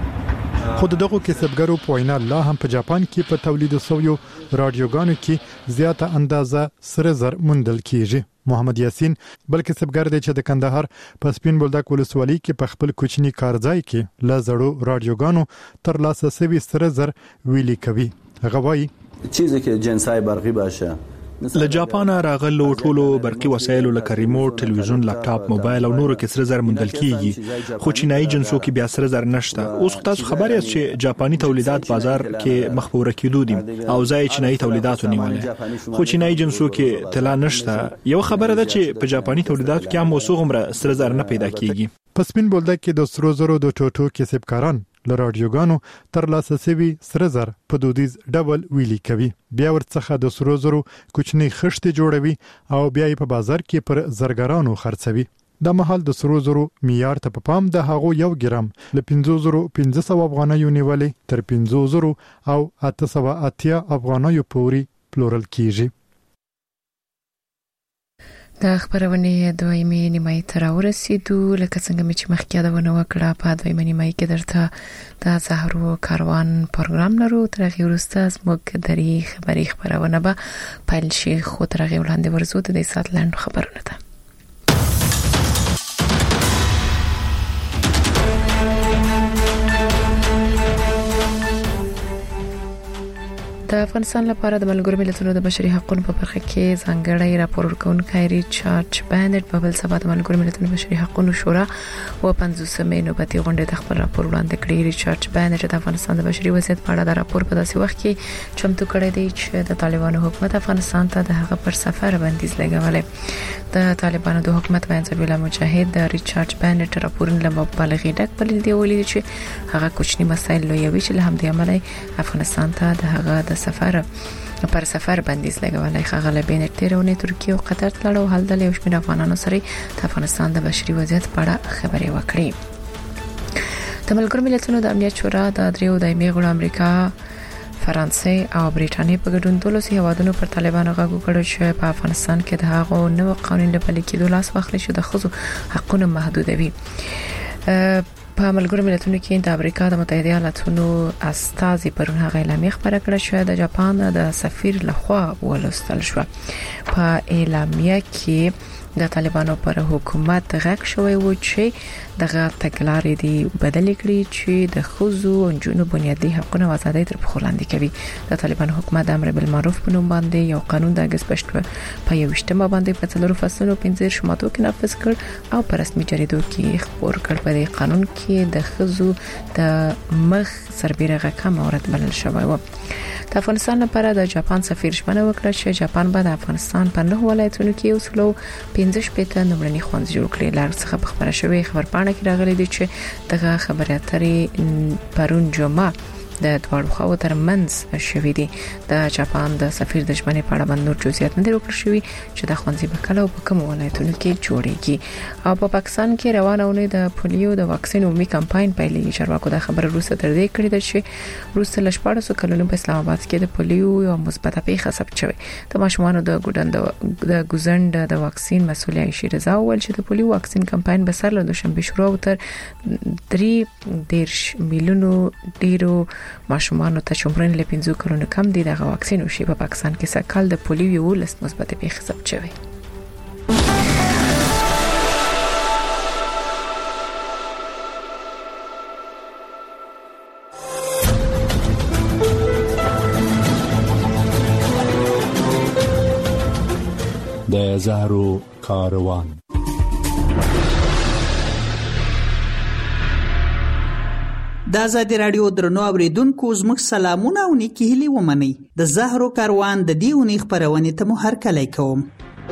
خود دغه کسبګرو په وینا لا هم په جاپان کې په تولید سویو رادیوګانو کې زیاته اندازه سره زر مندل کیږي. محمد یاسین بل کسبګر دی چې د کندهار په سپین بولدک ولسوالۍ کې په خپل کوچني کارځای کې ل زړو رادیوګانو تر لاسه سوي سره زر ویلي کوي. هغه وایي چیزی که جنسای برقی باشه له جاپان راغلو ټولو برقي وسایلو لکه ریموټ، ټلویزیون، لپټاپ، موبایل او نورو کې سره زر مندل کیږي خو چینایي جنسو کې بیا سره زر نشته. اوس تاسو خبر یاست چې جاپاني تولیدات بازار کې مخپوره کېدو دي او ځای چینایي تولیداتو نیولې خو چینایي جنسو کې طلا نشته. یو خبره ده چې په جاپاني تولیداتو کې هم وسوغمره سره زر نه پیدا کیږي. په سپین بولدک کې د سرو زرو د ټوټو کسبکاران له رادیوګانو تر لاسه سوي سره زر په دودیز ډبل ویلي کوي. بیا ورڅخه د سرو زرو کوچني خښتې جوړوي او بیا یې په بازار کې پر زرګرانو خرڅوي. د محل د سرو زرو معیار ته په پام د هغو 1 ګرام له 5500 افغانیو نیولې تر 5000 او 880 افغانیو پورې پلورل کیږي. د خبرونه دویمه نیمه تر ورسېدو لکه څنګه چې مخکې یادونه وکړه په دویمه نیمه کې درته د زهرو کاروان پروګرام لرو تر هغه وروسته زموږ درې خبرونه به پیل شي خو تر هغه وړاندې ورزو د ساتلند خبرونه ده د افغانستان لپاره د ملګرو ملتونو د بشري حقوقو په برخه کې ځانګړی راپور ورکونکی ریچارډ بانډ په بل سبا د ملګرو ملتونو د بشري حقوقو شورا و 50مې نوبتي غونډه د خپل راپور وړاندې کړی. ریچارډ بانډ د افغانستان د بشري وضعیت په اړه د راپور په داسې وخت کې چمتو کړی دی چې د طالبانو حکومت افغانستان ته د هغه پر سفر بندیز لګولې. د طالبانو د حکومت وینځل ویلا مجاهد د ریچارډ بانډ راپور له مبالغې ډک بلل دی ولې چې هغه کوچني مسایل لویوي چې له همدې عمله افغانستان ته د هغه د پر سفر بندیز لګولای. خغل بین تیرونه ترکیه او قطر تلړو حل د یو شمېر افغانانو سره د افغانستان د بشري وضعیت په اړه خبرې وکړې. د ملګرو ملتونو د امنیت شورا د دریو دایمي غړو امریکا فرانسې او بریټانیا په ګډون 12 هیوادونو پر طالبانو غږ وکړ چې په افغانستان کې د هغو نوو قوانینو په پلي کېدو لاس واخلي چې د ښځو حقونه محدودوي. په ملګرو ملتونو کې د امریکا د متحده ایالاتونو استازي پرون هغه اعلامیه خبره کړه چې د جاپان د سفیر لخوا ولوستل شو. په اعلامیه کې د طالبانو پر حکومت غږ شوی و چې دغه تګلارې دی بدل کړي چې د ښځو او نجونو بنیادي حقوقونه او آزادۍ تر پښو لاندې کوي. د طالبانو حکومت د امر بالمعروف په نوم باندې یو قانون د اگست په 21 باندې په څلورو فصلونو 15 شماتو کې نافذ کړ او په رسمي جریدو کې خبر کړ. په دې قانون کې د ښځو د مخ سربېره کم اورت بلل شوی و. د افغانستان لپاره د جاپان سفیر ژمنه وکړه چې جاپان به د افغانستان په 9 ولایتونو کې وسلو 15 پېټه نمرني خوندې جوړ کړي. لار څخه په خبره شوی خبرپاڼه کې راغلي دي چې دغه خبري اترې پرون جمعه د دوړو خو ترمنځ شوې دي. د جاپان د سفیر د ژمنې په اړه باندې نور جزئیات نه ورکړل شوی چې د خوندې بکله او په کوم ولایتونو کې جوړیږي. او په پاکستان کې روانه ونه د پولیو د واکسین عمومي کمپاین پیلېږي. چارواکو د خبره روسه تر دې کړې ده چې روسه لشپاړسو کلونو په اسلام آباد کې د پولیو یو مثبته پیښه ثبت شوې. د ماشومانو د ګوزند د واکسین مسؤل عائشہ رضا وویل چې د پولیو واکسین کمپاین به سره له دوشنبه شروع تر 3 میلیونو ډیرو ماشومانو ته چمرن له 15 کلونو کم دي دغه واکسین وشي. په پاکستان کې سکهال د پولیو یو لس مثبت پیښه ثبت شوې. د زهرو کاروان. د آزادی رادیو درنو اوریدونکو زموږ سلامونه او نیکی هیلې ومنئ. د زهرو کاروان د دې اونۍ خبرونه ته مو هرکلی کوم.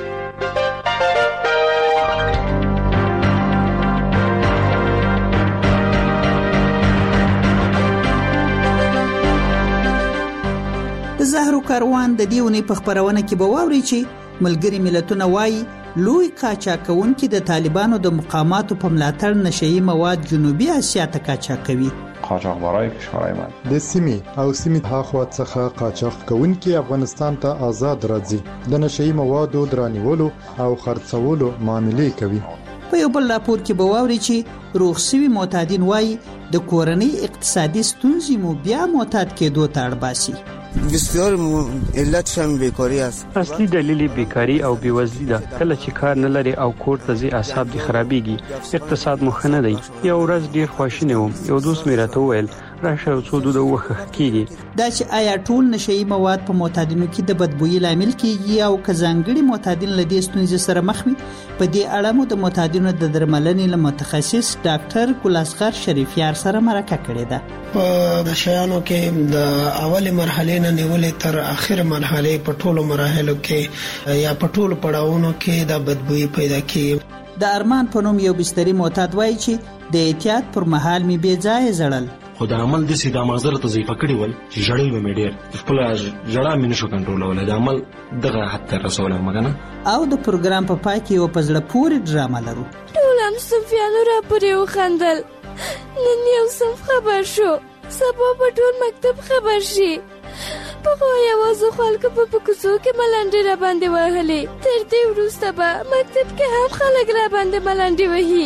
د زهرو کاروان د دې اونۍ په خبرونه کې به واورئ چې ملګري ملتونه وایي لوی قاچاقونکي د طالبانو د مقاماتو په ملاتړ نشئی مواد جنوبي اسیا ته قاچاقوي. قاچاقبرای کشورهای من د سیمې او سیمې هاخوا څخه قاچاق کوونکي افغانستان ته آزاد راځي د نشئی موادو درانیولو او خرڅولو معاملې کوي. په یو بل راپور کې به واوري چې روغسوي معتادین وایي د کورنۍ اقتصادي ستونزې مو بیا معتاد کېدو ته اړ باسي. بسیار علت شم بیکاری است. اصلي دلیل بیکاری او بیوزلی ده. کله چې کار نه لري او کور ته ځي اعصاب دي خرابيږي. اقتصاد مخ نه دی. یو ورځ ډیر خواشینه وم. یو دوست مې راته وویل راشه څو دوه وخت کیږي. دا چې آیا ټول نشئی مواد په معتادینو کې د بدبوئی لامل کیږي او کزانګړي معتادین له دې ستونزې سره مخ وي. په دې اړه مو د معتادینو د درملنې له متخصص ډاکټر ګلاسغر شریفیار سره مرکه کړې ده. په د شیانو کې د اول مرحله نه نیولې تر اخر مرحله په ټولو مراحلو کې یا په ټولو پړاوونو کې د بدبوئی پیدا کیږي. د ارمان په نوم یو بستري معتاد وایي چې د احتیاط پر مهال می بے ځای زړل. خو د عمل د سیده مغزر ته ضعیفه کړی ول چې جړې به مې ډېر خپل جړه مې نشو کنټرولولای. د عمل دغه حد ته رسولم مګنه. او د پروګرام په پای کې یو پزړه پورې ډرامه لرو. ټول هم صفیانو را پورې وخندل. نن یو صف خبر شو. سبا په ټول مکتب خبر شي. پخوا یوازې خلکو په کوڅو کې ملنډې را باندې وهلې، تر دې وروسته به مکتب کې هم خلک را باندې ملنډې وهي.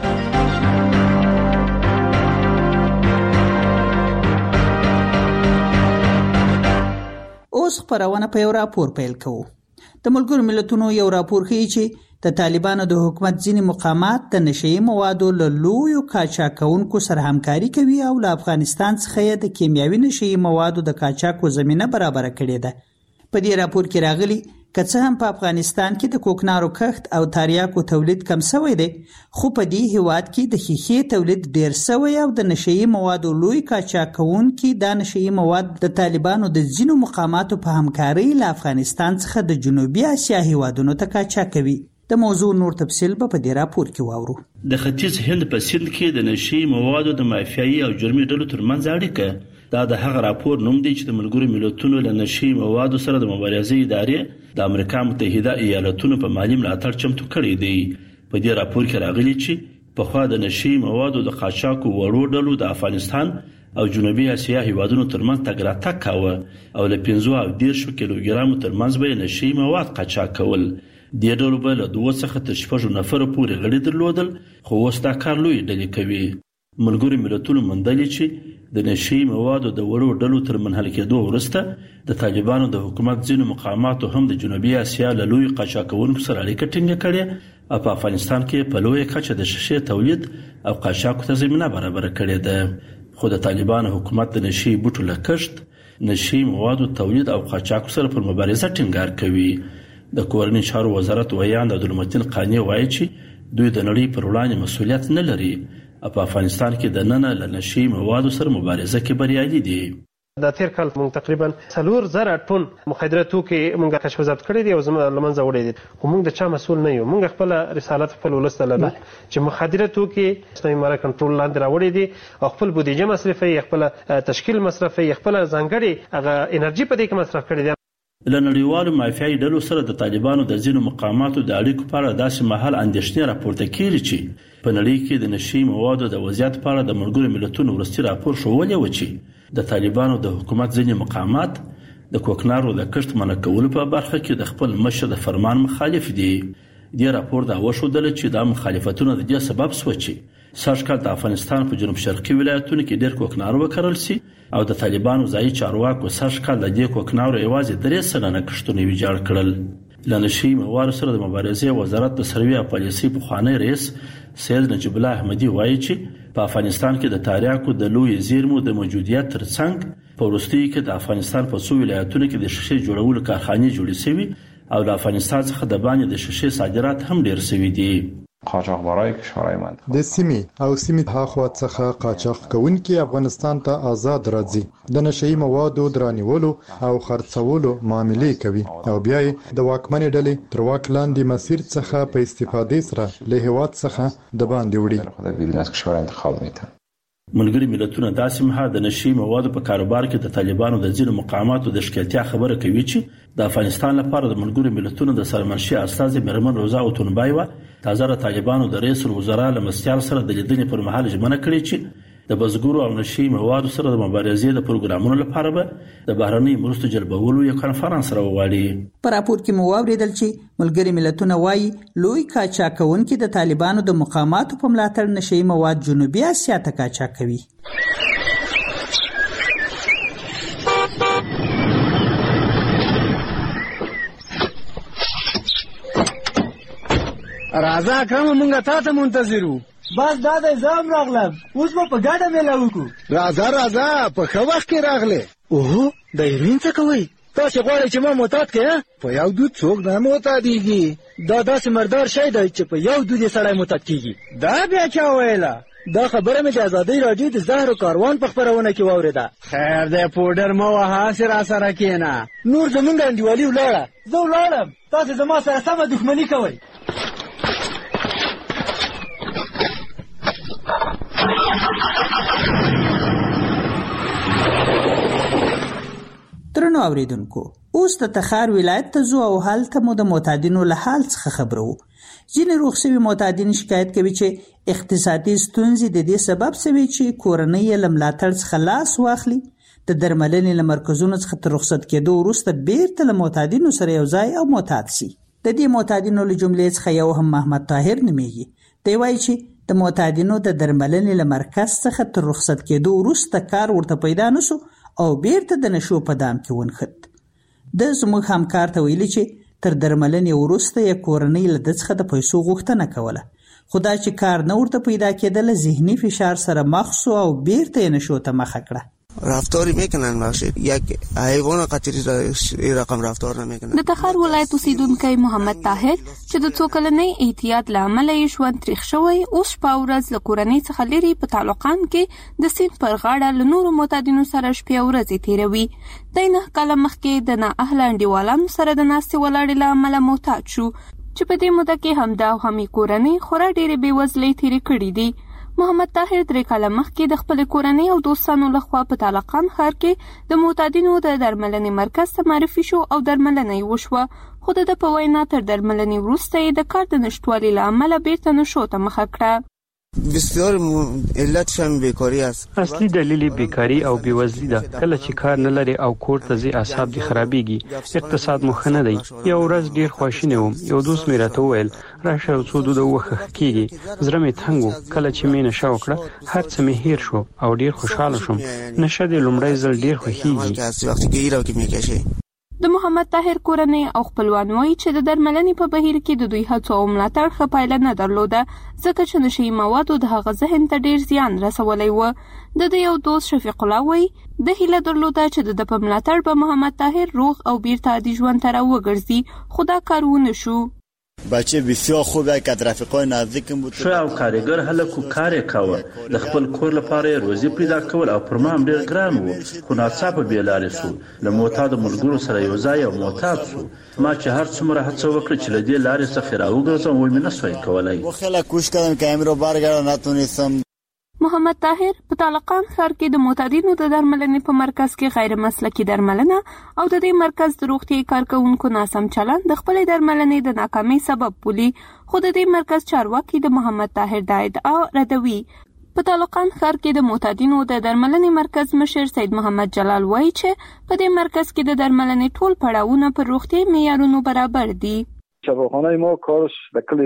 اوس خبرونه په یو راپور پیل کوو. د ملګرو ملتونو یو راپور ښیي چې د طالبانو د حکومت ځینې مقامات د نشئی موادو له لویو قاچاقونکو سره همکاري کوي او له افغانستان څخه د کیمیاوي نشئی موادو د قاچاق زمينه برابر کړې ده. په دې راپور کې راغلي که څه هم په افغانستان کې د کوکنارو کښت او تریاکو تولید کم شوی دی، خو په دې هیواد کې د ښیښې تولید ډیر شوی او د نشئی موادو لوی قاچاقونکي د نشئی مواد د طالبانو د ځینو مقاماتو په همکاري له افغانستان څخه د جنوبي اسیا هیوادونو ته قاچاق کوي. د موضوع نور تفصیل په دې راپور کې واورو. د ختیځ هند په سند کې د نشئی موادو د مافیایي او جرمي ډلو ترمنځ اړیکه دا د هغه راپور نوم دی چې د ملګرو ملتونو له نشئی موادو سره د مبارزې ادارې د امریکا متحده ایالاتونو په مالی ملاتړ چمتو کړی دی. په دې راپور کې راغلي چې په خوا د نشئی موادو د قاچاق وړو ډلو د افغانستان او جنوبي اسیا هیوادونو ترمنځ تګ راتګ کاوه او له 15 کیلوګرامو ترمنځ به نشئی مواد قاچاق کول. د ډلو په له 2 څخه تر 6 نفر پورې غړي درلودل، خو اوس دا کار لوی ډلې کوي. ملګرو ملتونو موندلي چې د نشئی موادو د وړو ډلو تر منحل کېدو وروسته د طالبانو د حکومت ځینو مقاماتو هم د جنوبي اسیا له لوی قاچاقونکو سره اړیکه ټینګه کړې او په افغانستان کې په لویه کچه د شیشې تولید او قاچاق ته زمينه برابر کړې ده. خو د طالبانو حکومت د نشئی بوټو له کښت، نشئی موادو تولید او قاچاق سره پر مبارزه ټینګار کوي. د کورنۍ چارو وزارت ویاند عبدالمتین قانی وایي چې دوی د نړۍ پر وړاندې مسؤلیت نه لري او په افغانستان کې د نن له نشئی موادو سره مبارزه کې بریالي دي. د تیر کال موږ تقریبا 4,000 ټن مخدره توکي موږ کشف ضبط کړی دي او لمنځه وړي دي. خو موږ د چا مسؤل نه یو. موږ خپل رسالت خپل ولست لرو چې مخدره توکي اسلامي امارات کنټرول لاندې راوړي دي او خپل بودیجه مصرفي، خپل تشکیل مصرفي، خپل ځانګړي هغه انرژي په دې کې مصرف کړي دي. له نړیوالو مافیایي ډلو سره د طالبانو د ځینو مقاماتو د اړیکو په اړه داسې مهال اندېښنې راپورته کېږي چې په نړۍ کې د نشئی موادو د وضعیت په اړه د ملګرو ملتونو وروستي راپور ښوولی و چې د طالبانو د حکومت ځینې مقامات د کوکنارو د کښت منع کولو په برخه کې د خپل مشر د فرمان مخالف دي. دې راپور دا وښودل چې دا مخالفتونه د دې سبب شو چې سږ کال د افغانستان په جنوب شرقي ولایتونو کې ډېر کوکنار وکرل شي او د طالبانو ځایي چارواکو سږ کال د دې کوکنارو یوازې 3 سلنه کښتونه ویجاړ کړل. له نشئی موادو سره د مبارزې وزارت د سروې او پالیسي پخوانی رئیس سید نجیب الله احمدي وایي چې په افغانستان کې د تریاکو د لوی زیرمو د موجودیت ترڅنګ په وروستیو کې د افغانستان په څو ولایتونو کې د شیشې جوړولو کارخانې جوړې شوي او له افغانستان څخه د باندې د شیشې صادرات هم ډیر شوي دي. قاچاقبرای کشورهای منطقه د سیمې او سیمې هاخوا څخه قاچاق کوونکي افغانستان ته آزاد راځي، د نشئی موادو درانیولو او خرڅولو معاملې کوي او بیا د واکمنې ډلې تر واک لاندې مسیر څخه په استفادې سره له هیواد څخه د باندې وړي. ملګري ملتونه داسې مهال د نشئی موادو په کاروبار کې د طالبانو د ځینو مقاماتو د ښکېلتیا خبره کوي چې د افغانستان لپاره د ملګرو ملتونو د سرمنشي استازي میرمن روزا اوتونبایوا تازه د طالبانو د رئیس الوزرا له مستیار سره د لیدنې پر مهال ژمنه کړې چې د بزګرو او نشئی موادو سره د مبارزې د پروګرامونو لپاره به د بهرنۍ مرستو جلبولو یو کنفرانس راوړي. په راپور کې مو واوریدل چې ملګري ملتونه وایي لوی قاچاقونکي د طالبانو د مقاماتو په ملاتړ نشئی مواد جنوبي اسیا ته قاچاق کوي. راځه اکرم مونږه تا ته منتظرو. بس دا د ځام راغلم، اوس په ګډه میله وکړو. راځه په ښه وخت کې راغله. اوه د هیروین څه کوي؟ تاسو غواړئ چې ما معتاد کړئ؟ په یو دود څوک نه معتادیږي. دا داسې مردار شی دی چې په یو دود یې سړی معتاد کیږي. دا بیا چا ویله؟ دا خبره مې د ازادۍ راډیو د زهرو کاروان په خپرونه کې واورېده. خیر دی پوډر مه وهه، هسې راسره کښېنه. نور زمونږ انډیوالي ولاړه. زه ولاړم، تاسې زما سره سمه دښمني کوئ. درنو اوریدونکو، اوس د تخار ولایت ته ځو او هلته مو د معتادینو له حال څخه خبرو. ځینې روغ شوي معتادین شکایت کوي چې اقتصادي ستونزې د دې سبب شوي چې کورنۍ یې له ملاتړ څخه لاس واخلي. د درملنې له مرکزونو څخه تر رخصت کېدو وروسته بیرته له معتادینو سره یو ځای او معتاد شي. د دې معتادینو له جملې څخه یو هم محمد طاهر نومیږي. دی وایي چې د معتادینو د درملنې له مرکز څخه تر رخصت کېدو وروسته کار ورته پیدا نشو او بیرته د نشو په دام کې ونښت. د زموږ همکار ته ویلي چې تر درملنې وروسته یې کورنۍ له ده څخه د پیسو غوښتنه کوله، خو دا چې کار نه ورته پیدا کېدل ذهني فشار سره مخ شو او بیرته یې نشو ته مخه کړه. رفتاری میکنن بخشید، یک حیوان قطری رقم رفتار نمیکنن. د تخار ولایت اوسیدونکی محمد طاهر چې د څو کلنۍ احتیاط له امله یې ژوند تریخ شوی، اوس شپه او ورځ له کورنۍ څخه لرې په تعلقان کې د سیند پر غاړه له نورو معتادینو سره شپې او ورځې تیروي. دی 9 کاله مخکې د نااهله انډیوالانو سره د ناستې ولاړې له امله معتاد شو چې په دې موده کې همدا او همې کورنۍ خورا ډېرې بېوزلۍ تېرې کړي دي. محمد طاهر 3 کاله مخکې د خپل کورنۍ او دوستانو لخوا په تعلقان ښار کې د معتادینو د درملنې مرکز ته معرفي شو او درملنه یې وشوه، خو د په وینا تر درملنې وروسته یې د کار د نشتوالي له امله بیرته نشو ته مخه کړه. بسیار علتش هم بیکاری است. اصلي دلیل بیکاری او بیوزلی ده. کله چې کار نه لري او کور ته ځي اعصاب دي خرابېږي، اقتصاد مو ښه نه دی. یو ورځ ډیر خواشینی وم، یو دوست مې راته وویل راشه یو څو دوده وخه کېږي. زړه مې تنګ و. کله چې مې نشه وکړه هر څه مې هیر شو او ډیر خوشحاله شوم. نشه د لومړی ځل ډیر خوښیږي. د محمد طاهر کورنۍ او خپلوان وایي چې د درملنې په بهیر کې د دوی هڅو او ملاتړ ښه پایله نه درلوده، ځکه چې نشهیي موادو د هغه ذهن ته ډیر زیان رسولی و. د یو دوست شفیق الله وایي د هیله درلوده چې د په ملاتړ به محمد طاهر روغ او بیرته عادي ژوند ته راوګرځي، خو دا کار ونه شو. بچه بسیار خوبه که رفیقای نزدیکم بود. ښه او کارګر هلک و، کار یې کاوه، د خپل کور لپاره یې روزي پیدا کول او پر ما هم ډېر ګران و، خو ناڅاپه بې لارې سو. له معتادو ملګرو سره یو ځای او معتاد سو. ما چې هر څومره هڅه وکړه چې له دې لارې څخه راوګرځم وایي مې نسوای کولی. خیلی کوشش کردم که امیر رو برگردم نتونستم. محمد طاهر په تعلقان ښار کې د معتادینو د درملنې په مرکز کې غیر مسلکي درملنه او د دې مرکز د روغتیايي کارکوونکو ناسم چلند د خپلې درملنې د ناکامۍ سبب بولي، خو د دې مرکز چارواکي د محمد طاهر د ادعا ردوي. په تعلقان ښار کې د معتادینو د درملنې مرکز مشر سید محمد جلال وایي چې په دې مرکز کې د درملنې ټول پړاوونه پر روغتیايي معیارونو برابر دي. شفاخانه ما کارش د کلی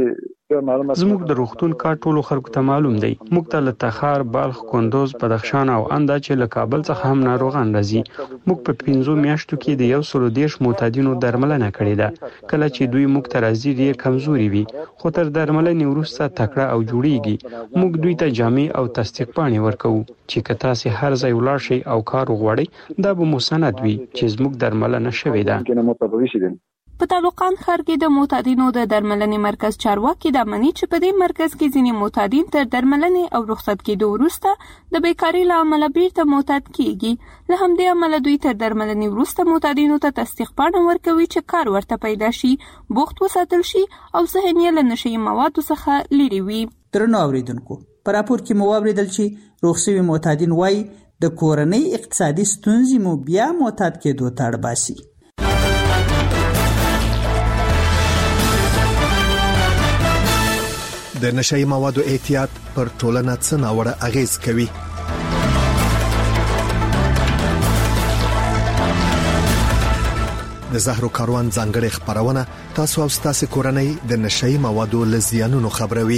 زموږ د روغتون کار ټولو خلکو ته معلوم دی. موږ ته له تخار، بلخ، کندوز، بدخشان او اندا چې له کابل څخه هم ناروغان راځي. موږ په 5 میاشتو کې د 130 معتادینو درملنه کړې ده. کله چې دوی موږ ته راځي ډېر کمزوري وي، خو تر درملنې وروسته تکړه او جوړیږي. موږ دوی ته جامې او تصدیق پاڼې ورکوو چې که تاسې هر ځای ولاړ شئ او کار وغواړئ دا به مو سند وي چې زموږ درملنه شوې ده. په تعلقان ښار کې د معتادینو د درملنې مرکز چارواکي دا مني چې په دې مرکز کې ځینې معتادین تر درملنې او رخصت کېدو وروسته د بیکارۍ له امله بیرته معتاد کیږي. له همدې امله دوی تر درملنې وروسته معتادینو ته تصدیق پاڼه ورکوي چې کار ورته پیدا شي، بوخت وساتل شي او ذهن یې له نشهیي موادو څخه لرې وي. درنو اوریدونکو، په راپور کې مو واوریدل چې روغ شوي معتادین وایي د کورنۍ اقتصادي ستونزې مو بیا معتاد کېدو ته اړ باسي. د نشهیي موادو احتیاط پر ټولنه څه ناوړه اغیز کوي؟ د زهرو کاروان ځانګړې خبرونه تاسو او تاسو کورنۍ د نشهیي موادو له زیانونو خبروي.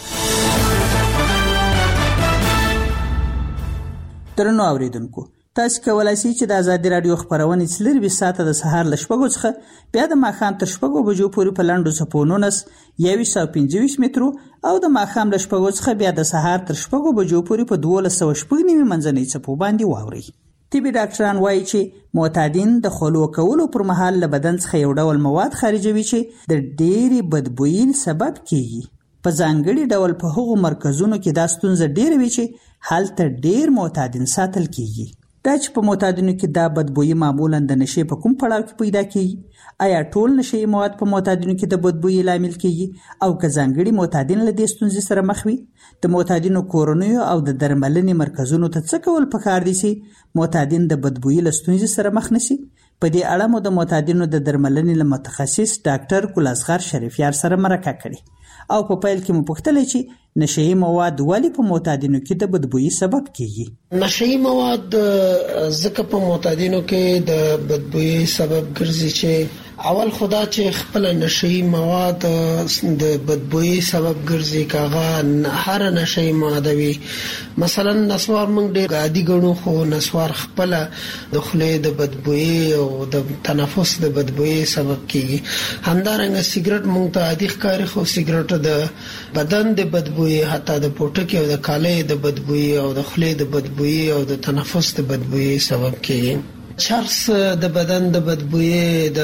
درنو اوریدونکو، تاسو کولای شئ چې د آزادي رادیو خبرونه څلور ساعته د سهار ل 6 څخه بیا د ماښام تر 6 بجو پورې په لاندو صفونو 125 مترو او د ماښام ل 6 څخه بیا د سهار تر 6 بجو پورې په 1290 منځنۍ صفو باندې واوري. طبي ډاکټران وایي چې معتادین د خلوه کولو پر مهال له بدن څخه یو ډول مواد خارجوي چې د ډېری بدبویي سبب کیږي. په ځانګړي ډول په هغو مرکزونو کې دا ستونزه ډېره وي چې هلته ډېر معتادین ساتل کیږي. دا چې په معتادینو کې دا بدبویي معمولا د نشې په کوم پړاو کې پیدا کیږي؟ آیا ټول نشهیي مواد په معتادینو کې د بدبویي لامل کیږي او که ځانګړي معتادین له دې ستونزې سره مخ وي؟ د معتادینو کورنیو او د درملنې مرکزونو ته څه کول پکار دي چې معتادین د بدبویي له ستونزې سره مخ نشي؟ په دې اړه مو د معتادینو د درملنې له متخصص ډاکټر ګل اصغر شریفیار سره مرکه کړې او په پیل کې مو پوښتل چې نشئی مواد ولې په معتادینو کې د بدبویي سبب کیږي. نشئی مواد ځکه په معتادینو کې د بدبویي سبب ګرځي چې اول خدا چې خپل نشئی مواد د بدبویي سبب ګرځي کاغه هر نشئی ماده وي. مثلا نسوار موږ ډېر عادي ګڼو خو نسوار خپل د خولې د بدبویي او د تنفس د بدبویي سبب کیږي. همدارنګه سیګریټ موږ ته عادي ښکاري خو سیګریټ د بدن د بدبویي حتی د پوټکي او د کالۍ د بدبویي او د خولې د بدبویي او د تنفس د بدبویي سبب کیږي. چرس د بدن د بدبویي، د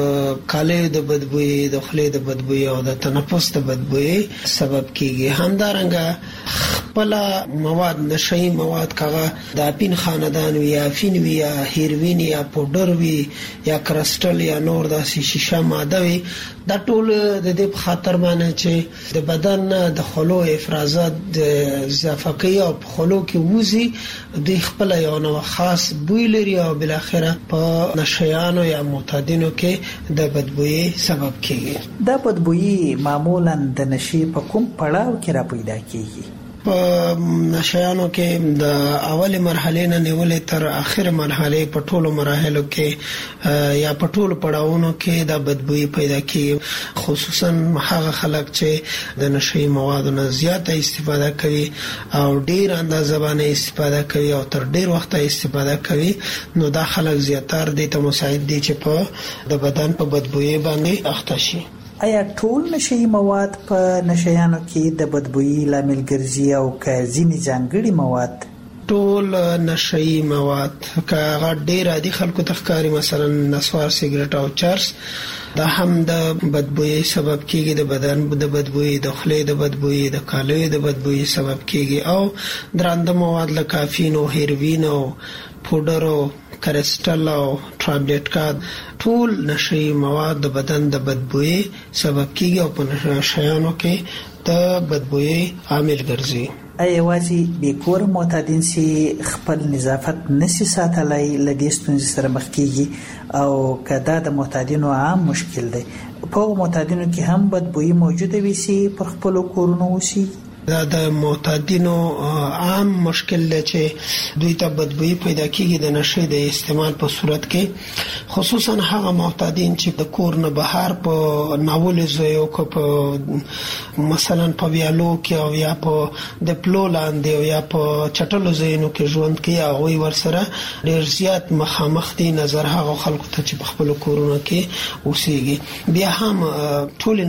کالۍ د بدبویي، د خولې د بدبویي او د تنفس د بدبویي سبب کیږي. همدارنګه خپل مواد نشئی مواد کاغه د اپین خاندان وی یا افین وی یا هیروین یا پودر وی یا کرسټل یا نور داسې شیشه ماده وی، دا ټول د دې په خاطر باندې چې د بدن د خلو افرازات اضافه کوي او په خلو کې وځي د خپل یو نو خاص بوی لري او بل اخره په نشیانو یا معتادینو کې د بدبویي سبب کیږي. دا بدبویي معمولا د نشي په کوم پړاو کې را پیدا کیږي؟ په نشیانو کې د اول مرحله نه نیولې تر اخر مرحله په ټولو مراحلو کې یا په ټولو پړاوونو کې د بدبویي پیدا کیږي. خصوصا هغه خلک چې د نشئی موادو نه زیاته استفاده کوي او ډیر اندازه باندې استفاده کوي او تر ډیر وخت استفاده کوي، نو دا خلک زیاتره د ته مساعد دي چې په د بدن په بدبویي باندې اخته شي. آیا ټول نشئی مواد په نشیانو کې د بدبویي لامل ګرځي او که ځینې ځانګړي مواد؟ ټول نشئی مواد که هغه ډیر عادي خلکو ته ښکاري، مثلا نسوار، سیګریټ او چرس، دا هم د بدبویي سبب کیږي، د بدن د بدبویي، د خولې د بدبویي، د کالیو د بدبویي سبب کیږي. او درانده مواد لکه افین او هیروین او پودر او کرسټل او ټابلیټ کا ټول نشئی مواد د بدن د بدبویي سبب کیږي او په نشیانو کې د بدبویي عامل ګرځي. آیا یوازې بیکور معتادین سي خپل نظافت نشي ساتلای لدې ستونزې سره مخ کیږي او کدا د معتادینو عام مشکل دی؟ په معتادینو کې هم بدبویي موجوده وي سي پر خپل کورونو وسی؟ دا د معتادینو عام مشکل دی چې دوی ته بدبویي پیدا کیږي د نشې د استعمال په صورت کې، خصوصا هغه معتادین چې د کور نه بهر په ناولې ځایو کې په مثلا په ویالو کې او یا په د پلو لاندې او یا په چټلو ځایونو کې ژوند کوي، هغوی ورسره ډېر زیات مخامخ دي نظر هغه خلکو ته چې په خپلو کورونو کې اوسېږي. بیا هم ټول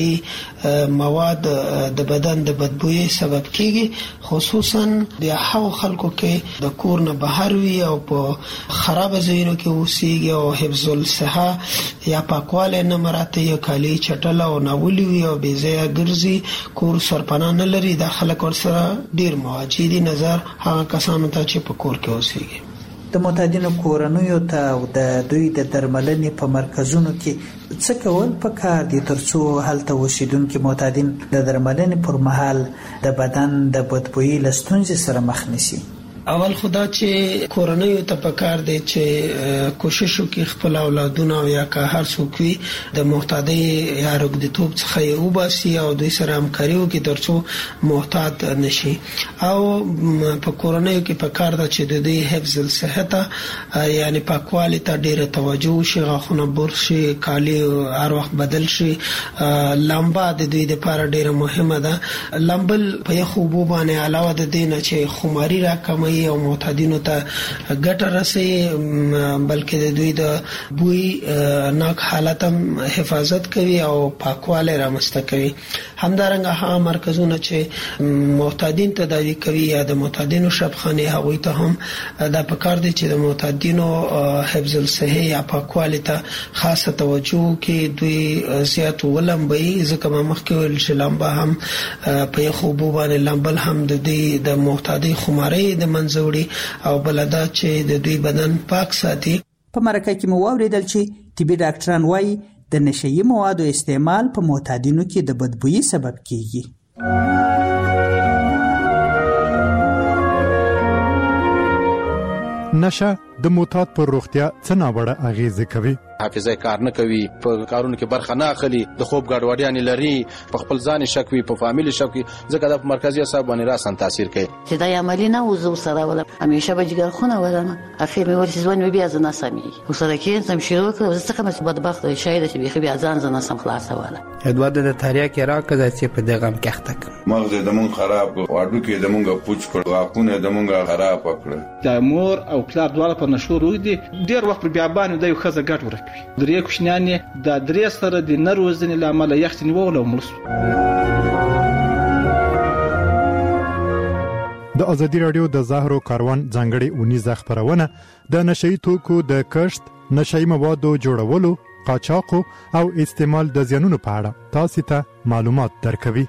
نشئی مواد د بدن د بدبویي سبب کیږي، خصوصا د هغو خلکو کې د کور نه بهر وي او په خراب ځایونو کې اوسېږي او حفظ الصحه یا پاکوالی نه مراته یا کالي چټله او ناولي وي او بې ځایه ګرځي، کور سرپناه نه لري، دا خلک ورسره ډېر مواجه دي نظر هغه کسانو ته چې په کور کې اوسېږي. د معتادینو کورنیو ته او د دوی د درملنې په مرکزونو کې څه کول پکار دي ترڅو هلته اوسیدونکي معتادین د درملنې پر مهال د بدن د بدبویي له ستونزې سره مخ نشي؟ اول خدا چې کورنیو ته پکار دی چې کوشش وکړي خپل اولادونه یا که هر څوک وي د معتادۍ یا رګدتوب څخه یې وباسي او دوی سره همکاري وکړي ترڅو معتاد نشي. او په کورنیو کې پکار ده چې د دوی حفظ الصحه یعنی پاکوالي ته ډیره توجه وشي، غاښونه برش شي، کالي هر وخت بدل شي. لامبا د دوی لپاره ډیره مهمه ده. لامبل په یخو اوبو باندې علاوه د دې نه چې خماري راکموي او معتادینو ته ګټه رسوي بلکې د دوی د بوی ناک حالت هم حفاظت کوي او پاکوالی رامنځته کوي. همدارنګه هغه مرکزونه چې معتادین تداوی کوي یا د معتادینو شفاخانې هغوی ته هم دا پکار دی چې د معتادینو حفظ الصحه یا پاکوالی ته خاصه توجه کوي، دوی زیات ولمبي ځکه ما مخکې ویل چې لامبا هم په یخو اوبو باندې لامبل هم د دوی د معتادۍ خمارۍ د منځوړي او بلدا چې د دوی بدن پاک ساتي. په مرکه کې مو واوریدل چې طبي ډاکټران وایي د نشئی موادو استعمال په معتادینو کې د بدبویي سبب کیږي. نشه د معتاد پر روغتیا څه ناوړه اغیزې کوي. حافظه کار نه کوي، په کارونو کې برخه نه اخلي، د خوب ګډوډیانې لري، په خپل ځان شک وي، په فامیل شک وي، ځکه د مرکزي اعصاب باندې راسن تاثیر کوي. چې دا عملی نه وزو سره ولا همیشه به جګر خونه ولنه اخر مې ورته ځوان بیا زنه سمي وسره کې سم شروع کړ زه څنګه مې بدبخت شاید چې بیا ځان زنه سم خلاص ولا ادوارد د تاریخ کې راکړه چې په دغه مخته مغز د مون خراب واډو کې د مونږه پوچ کړ واقونه د مونږه خراب کړ. د مور او پلار دواړه په نشو روي دي ډیر وخت بیا باندې د یو خزه ګټ ورکوي. درې کوشنیانې د درې سره د نروزنې لامل یختنی وول او مړ. د ازادي رادیو د زهرو کاروان ځانګړي اونیزه خبرونه د نشئی توکو د کښت، نشئی موادو جوړولو، قاچاقو او استعمال د زیانونو په اړه تاسو ته معلومات درکوي.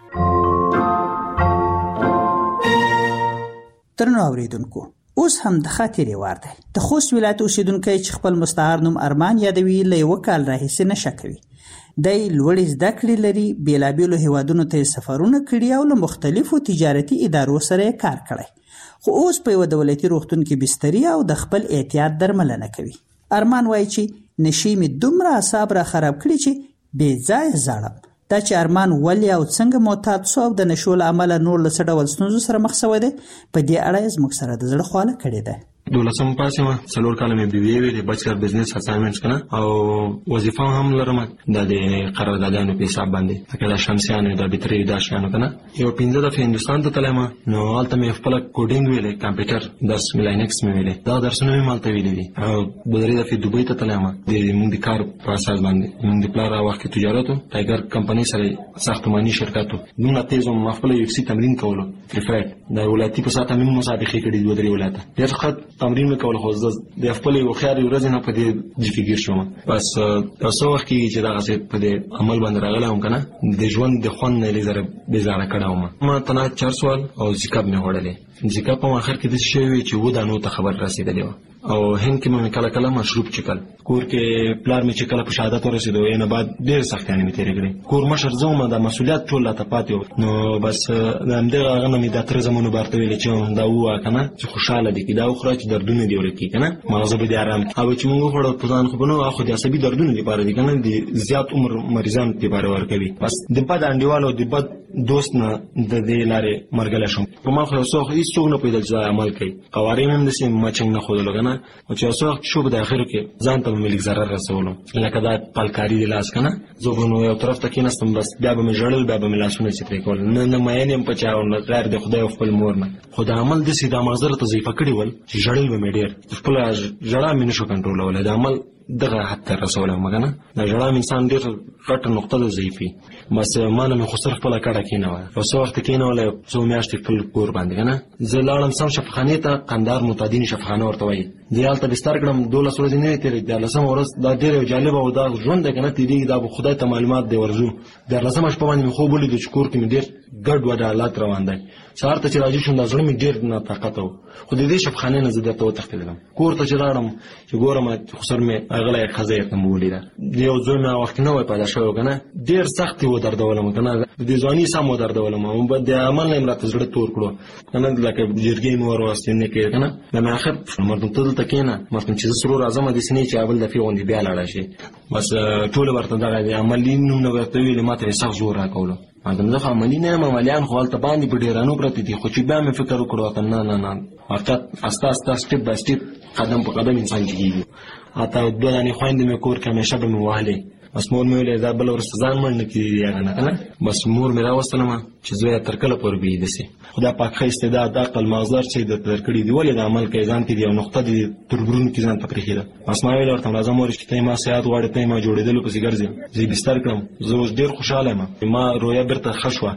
ترنو اوریدونکو اوس هم د خاطرې وار دی. د خوست ولایت اوسیدونکو چې خپل مستعار نوم ارمان یادوي له یو کال راهیسې نشه کوي. د لوړې زده کړې لري، بیلابیلو هیوادونو ته سفرونه کړي او له مختلفو تجارتي ادارو سره کار کړی، خو اوس په یو دولتي روغتون کې بستري او د خپل احتیاط درملنه کوي. ارمان وایي چې نشي مې دومره اعصاب را خراب کړي چې بې ځایه ژاړم. دا چې ارمان ولې او څنګه معتاد شو او د نشو له امله نور له څه ډول ستونزو سره مخ شوی دی، په دې اړه زموږ سره د زړه خواله کړې ده. 12 پاسه ما څلور کال مې بي بي ویلې بچلر بزنس اساینمنټ کنه او وظیفه هم لرم د قراردادانو په حساب باندې لکه د شمسیانو د بتري د شانو کنه. یو 15 دفعه هندستان ته تلم نو حالت مې خپل کوډینګ ویلې کمپیوټر درس ملاینکس مې ویلې دا درسونه مې مالته ویلې او بدري دفعه دوبۍ ته تلم د موږ د کار په اساس باندې موږ د پلار وخت تجارت ټایګر کمپنی سره ساختماني شرکتو نو تاسو مې خپل یو څه تمرین کولو فریفټ د ولایتي په ساته مې مسابقه کړې دوه درې ولایت ډېر خط تمرین وکول خو د خپل یو خیال ورځ نه په دې جګیر شوم. بس تاسو وخت کې چې دا غسه په دې عمل باندې راغلم کنه د ژوند د خوند نه لزر بيزاره کړم ما تنا 4 سوال او ذکر نه وړلې ذکر په اخر کې د شی چې و دانو ته خبر رسیدلی او هند کې مې کله کله مشروب چکل کور کې پلار مې چې کله په شهادت ورسېدو یې نه بعد ډېر سختیانې مې تیرې کړې کور مشر زوم د مسولیت ټول لا پاتې نو بس د همدغه هغه نه مې د تر زمونو برته ویل چې دا وه کنه چې خوشاله دي کې دا خو چې دردونه دی ورکی کنه مغزه به دې آرام او چې موږ خو په ځان خو بنو اخو د عصبي دردونه دی پاره دي کنه د زیات عمر مریضان دی پاره ورکوي بس د بد انډیوالو د بد دوست نه د دې لارې مرګل شم په ما خو څو هیڅ څو نه پیدا ځای عمل کوي قوارې هم د سیم مچنګ نه خو لګنه او چې څو شو په اخر کې ځان ته ملک zarar رسولو لکه دا پالکاری د لاس کنه زوبنو یو طرف ته کېناستم بس بیا به مې جړل بیا به مې لاسونه چې کول نه مې نه پچاو نه غیر د خدای خپل مور نه خدای عمل د سیده مغزر ته ضعیف کړی ول چې جړل به مې ډیر خپل جړا مې نشو کنټرولول د عمل دغه حتی رسوله مګنه دا جړا انسان ډیر غټه نقطه ده ضعیفي بس ما نه خو صرف په لکړه کې نه وای او څو وخت کې نه ولا څو میاشتې خپل کور باندې کنه زه لاړم سم شفخانه ته قندار متادین شفخانه ورته وای دیالته بستر کړم 12 ورځې نه تیرې د لسم ورځ دا ډیر جالب او دا ژوند کنه تیری دا خدای ته معلومات دی ورزو د لسم شپه باندې خو بولې د کور کې مې ډیر ګډ وډ حالات روان دي سهار ته چې راځي شوم د ځړ مې ډیر نه طاقت و خو د دې شفخانه نه زده ته وتښتیدم کور ته چې راړم چې ګورم خسر مې اغله خزه ته مولیدا یو ځوی ما وخت نه وای پیدا شو کنه ډیر سخت و دردولم کنه د ځواني سم و دردولم او د عمل نه ملت زړه تور کړو کنه لکه جرګې مور واستنه کې کنه ما اخر مردم ته دلته کېنه مردم چې سرور اعظم د سینې چې ابل د فیوندې بیا لاړ شي بس ټول ورته د عملي نوم نه ورته ویل ماته سخت زور راکولو مادم زه عملي نه مالیان خو ته باندې په ډیرانو پرته دي خو چې بیا مې فکر وکړو نه ورته استا سټپ بای سټپ قدم په قدم انسان کېږي اته دوه دانې خويندې مې کور کې همیشه به مې وهلې بس مور مې ویلې دا بل ورسته ځان مړ نه کېږي هغه نه کنه بس مور مې راوستلم چې زوی تر کله پورې بېده سي خدا پاک ښه استعداد عقل مغزر چې د تر کړي دی ولې د عمل کوي ځان کې دی او نقطه دی تر ګرون کې ځان تفریحي ده بس ما ویل ورته راځم ورش کې ما سیاحت غواړي ته ما جوړېدل په سیګرځي زه بستر کړم زه اوس ډیر خوشاله یم ما رویا برته خشوه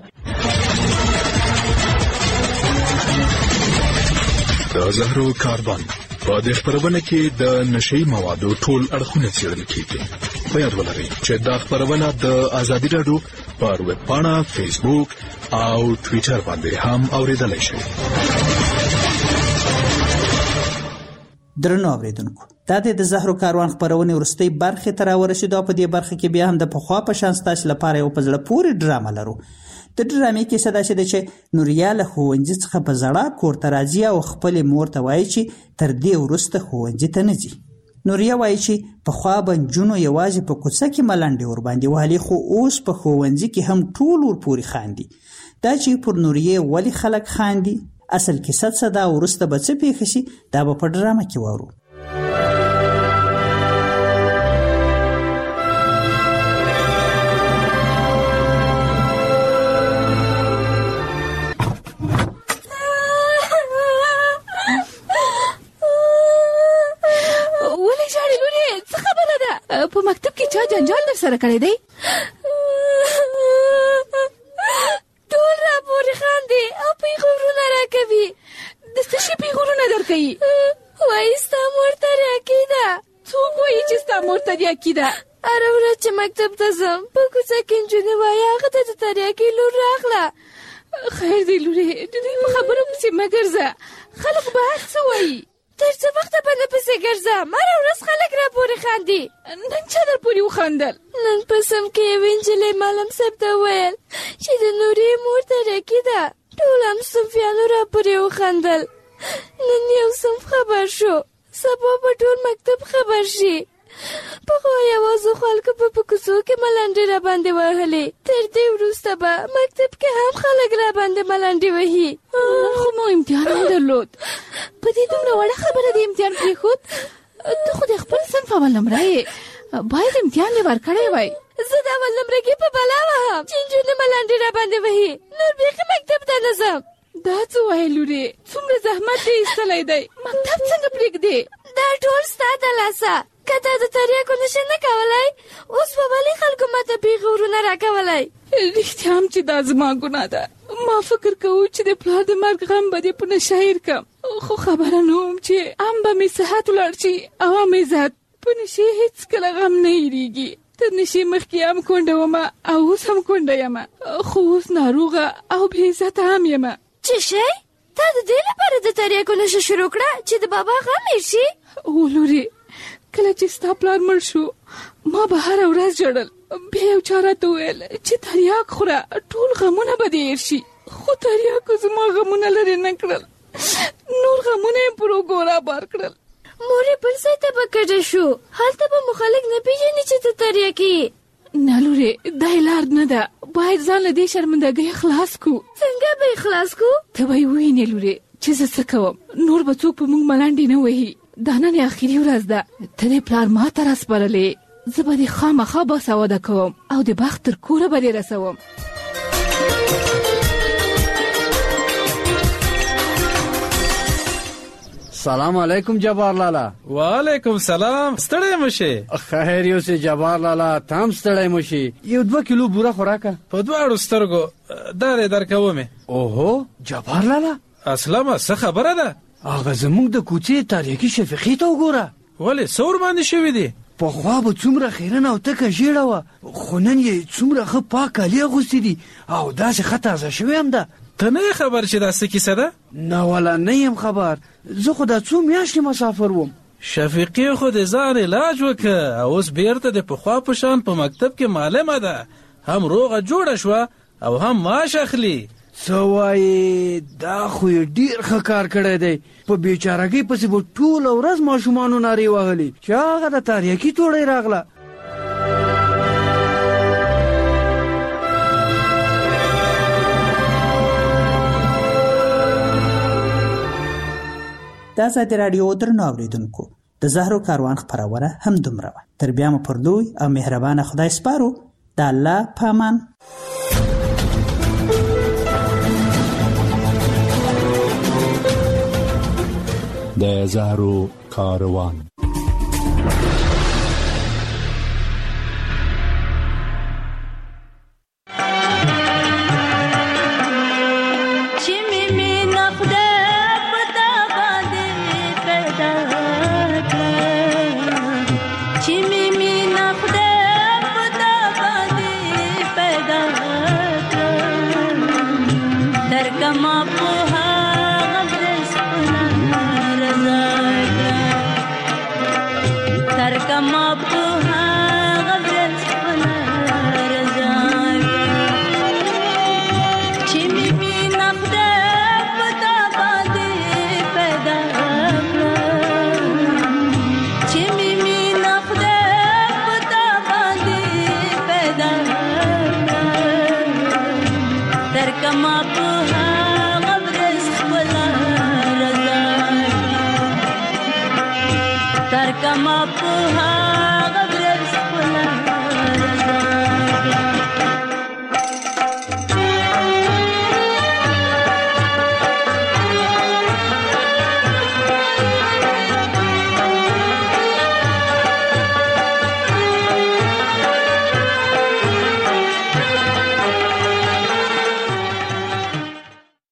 د زهرو کاروان په دې خبرونه کې د نشئی موادو ټول اړخونه څېړل کیږي په یاد ولرئ چې دا خبرونه د ازادي رادیو پر ویب پاڼه فیسبوک او ټوئیټر باندې هم اوریدلای شئ. درنو اوریدونکو دا د زهرو کاروان خبرونه ورستۍ برخه تر ورسېدو په دې برخه کې بیا هم د پخوا په شان ستاسو لپاره یو په زړه پورې ډرامه لرو د ډرامې کیسه داسې ده چې نوریا له ښوونځي څخه په زړه کور ته راځي او خپلې مور ته وایي چې تر دې وروسته ښوونځي ته نه ځي. نوریا وایي چې پخوا به نجونو یوازې په کوڅه کې ملنډې ورباندې وهلې، خو اوس په ښوونځي کې هم ټول ورپورې خاندي. دا چې پر نوریې ولې خلک خاندي، اصل کیسه څه ده، وروسته به څه پیښ شي، دا به په ډرامه کې واورو. په مکتب کې چا جنجال در سره کړی دی؟ ټول راپورې خاندي او پیغورونه راکوي. د څه شي پیغورونه درکوي؟ وایي ستا مور تریاکي ده. څوک وایي چې ستا مور تریاکي ده؟ هره ورځ چې مکتب ته ځم په کوڅه کې نجونې وایي هغه ته د تریاکي لور راغله. خیر دی لورې، د دوی په خبرو پسې مه ګرځه، خلک به هر څه وایي. تر څه وخته به نه پسې ګرځم؟ هره ورځ خلک راپورې خاندي. نن چا در پورې وخندل؟ نن په سم کې یوې نجلۍ معلم صاحب ته وویل چې د نورې مور تریاکي ده. ټول هم صنفیانو راپورې وخندل. نن یو صنف خبر شو، سبا به ټول مکتب خبر شي. پخوا یوازې خلکو په کوڅو کې ملنډې راباندې وهلې، تر دې وروسته به مکتب کې هم خلک راباندې ملنډې وهي. خو مو امتحان هم درلود. په دې دومره وړه خبره د امتحان پرېښود؟ ته خو د خپل صنف اول نمره یې، باید امتحان دې ورکړی وای. زه د اول نمرګي په بلا وهم چې نجونې ملنډې راباندې وهي، نور بیخي مکتب ته نه ځم. دا څه وایې لورې؟ څومره زحمت دې ایستلی دی، مکتب څنګه پرېږدې؟ دا ټول ستا د لاسه. که تا د تریاکو نشه نه کولی، اوس به ولې خلکو ماته پیغورونه راکولی؟ رښتیا هم چې دا زما ګناه ده. ما فکر کوو چې د پلار د مرګ غم به دې په نشه هېر کړم، خو خبره نه وم چې هم به مې صحت ولاړ شي او هم عزت. په نشې هېڅکله غم نه هېرېږي. تر نشې مخکې هم کونډه ومه او اوس هم کونډه یمه، خو اوس ناروغه او بې عزته هم یمه. څه شی؟ تا د دې لپاره د تریاکو نشه شروع کړه چې د بابا غم هېر شي؟ او لورې، کله چې ستا پلار مړ شو ما به هره ورځ ژړل. بیا یو چا راته وویل چې تریاک خوره ټول غمونه به دې هېر شي، خو تریاکو زما غمونه لرې نه کړل، نور غمونه یې پر اوږو رابار کړل. مور یې بل ځای ته به کډه شو، هلته به مو خلک نه پېژني چې ته تریاکي یې. نه لورې، دا یې لار نه ده، باید ځان له دې شرمندګۍ خلاص کړو. څنګه به یې خلاص کړو؟ ته به یې ووینې لورې چې زه څه کوم، نور به څوک په موږ ملنډې نه وهي. دا نن اخري ورځ ده، ته دې پلار ما ته راسپارلې، زه به دې خامخا باسواده کوم او د بخت تر کوره به دې رسوم. سلام علیکم جبار لالا. وعلیکم سلام. ستړی مشه؟ خیر یو سه جبار لالا، تام ستړی مشه. یو 2 کیلو بوره خوراکه په دواړو سترګو دارې درکومه. اوهو جبار لالا، اسلامه څه خبره ده؟ هغه زموږ د کوڅې تاریخي شفیقي ته وګوره. ولې څور باندې شوی دی؟ پخوا به څومره خیرن او تکه ژیړه وه، خو نن یې څومره ښه پاک کالي اغوستي دي او داسې ښه تازه شوې هم ده. ته نه یې خبر چې دا څه کیسه ده؟ نه والا نه یم خبر، زه خو دا 2 میاشتې مسافر وم. شفیقي خو د ځان علاج وکړه او اوس بیرته د پخوا په شان په مکتب کې معلمه ده، هم روغه جوړه شوه او هم معاش اخلي. څه وایې؟ دا خو یې ډېر ښه کار کړی دی. په بیچارګۍ پسې به ټوله ورځ ماشومانو نارې وهلې چې هغه د تریاکي توړۍ راغله. د ازادي راډیو درنو اورېدونکو، د زهرو کاروان خپرونه هم دومره وه. تر بیا مو پر لوی او مهربانه خدای سپارو. د الله په امان. د زهرو کاروان. غبرز خپلا رضا تر کما په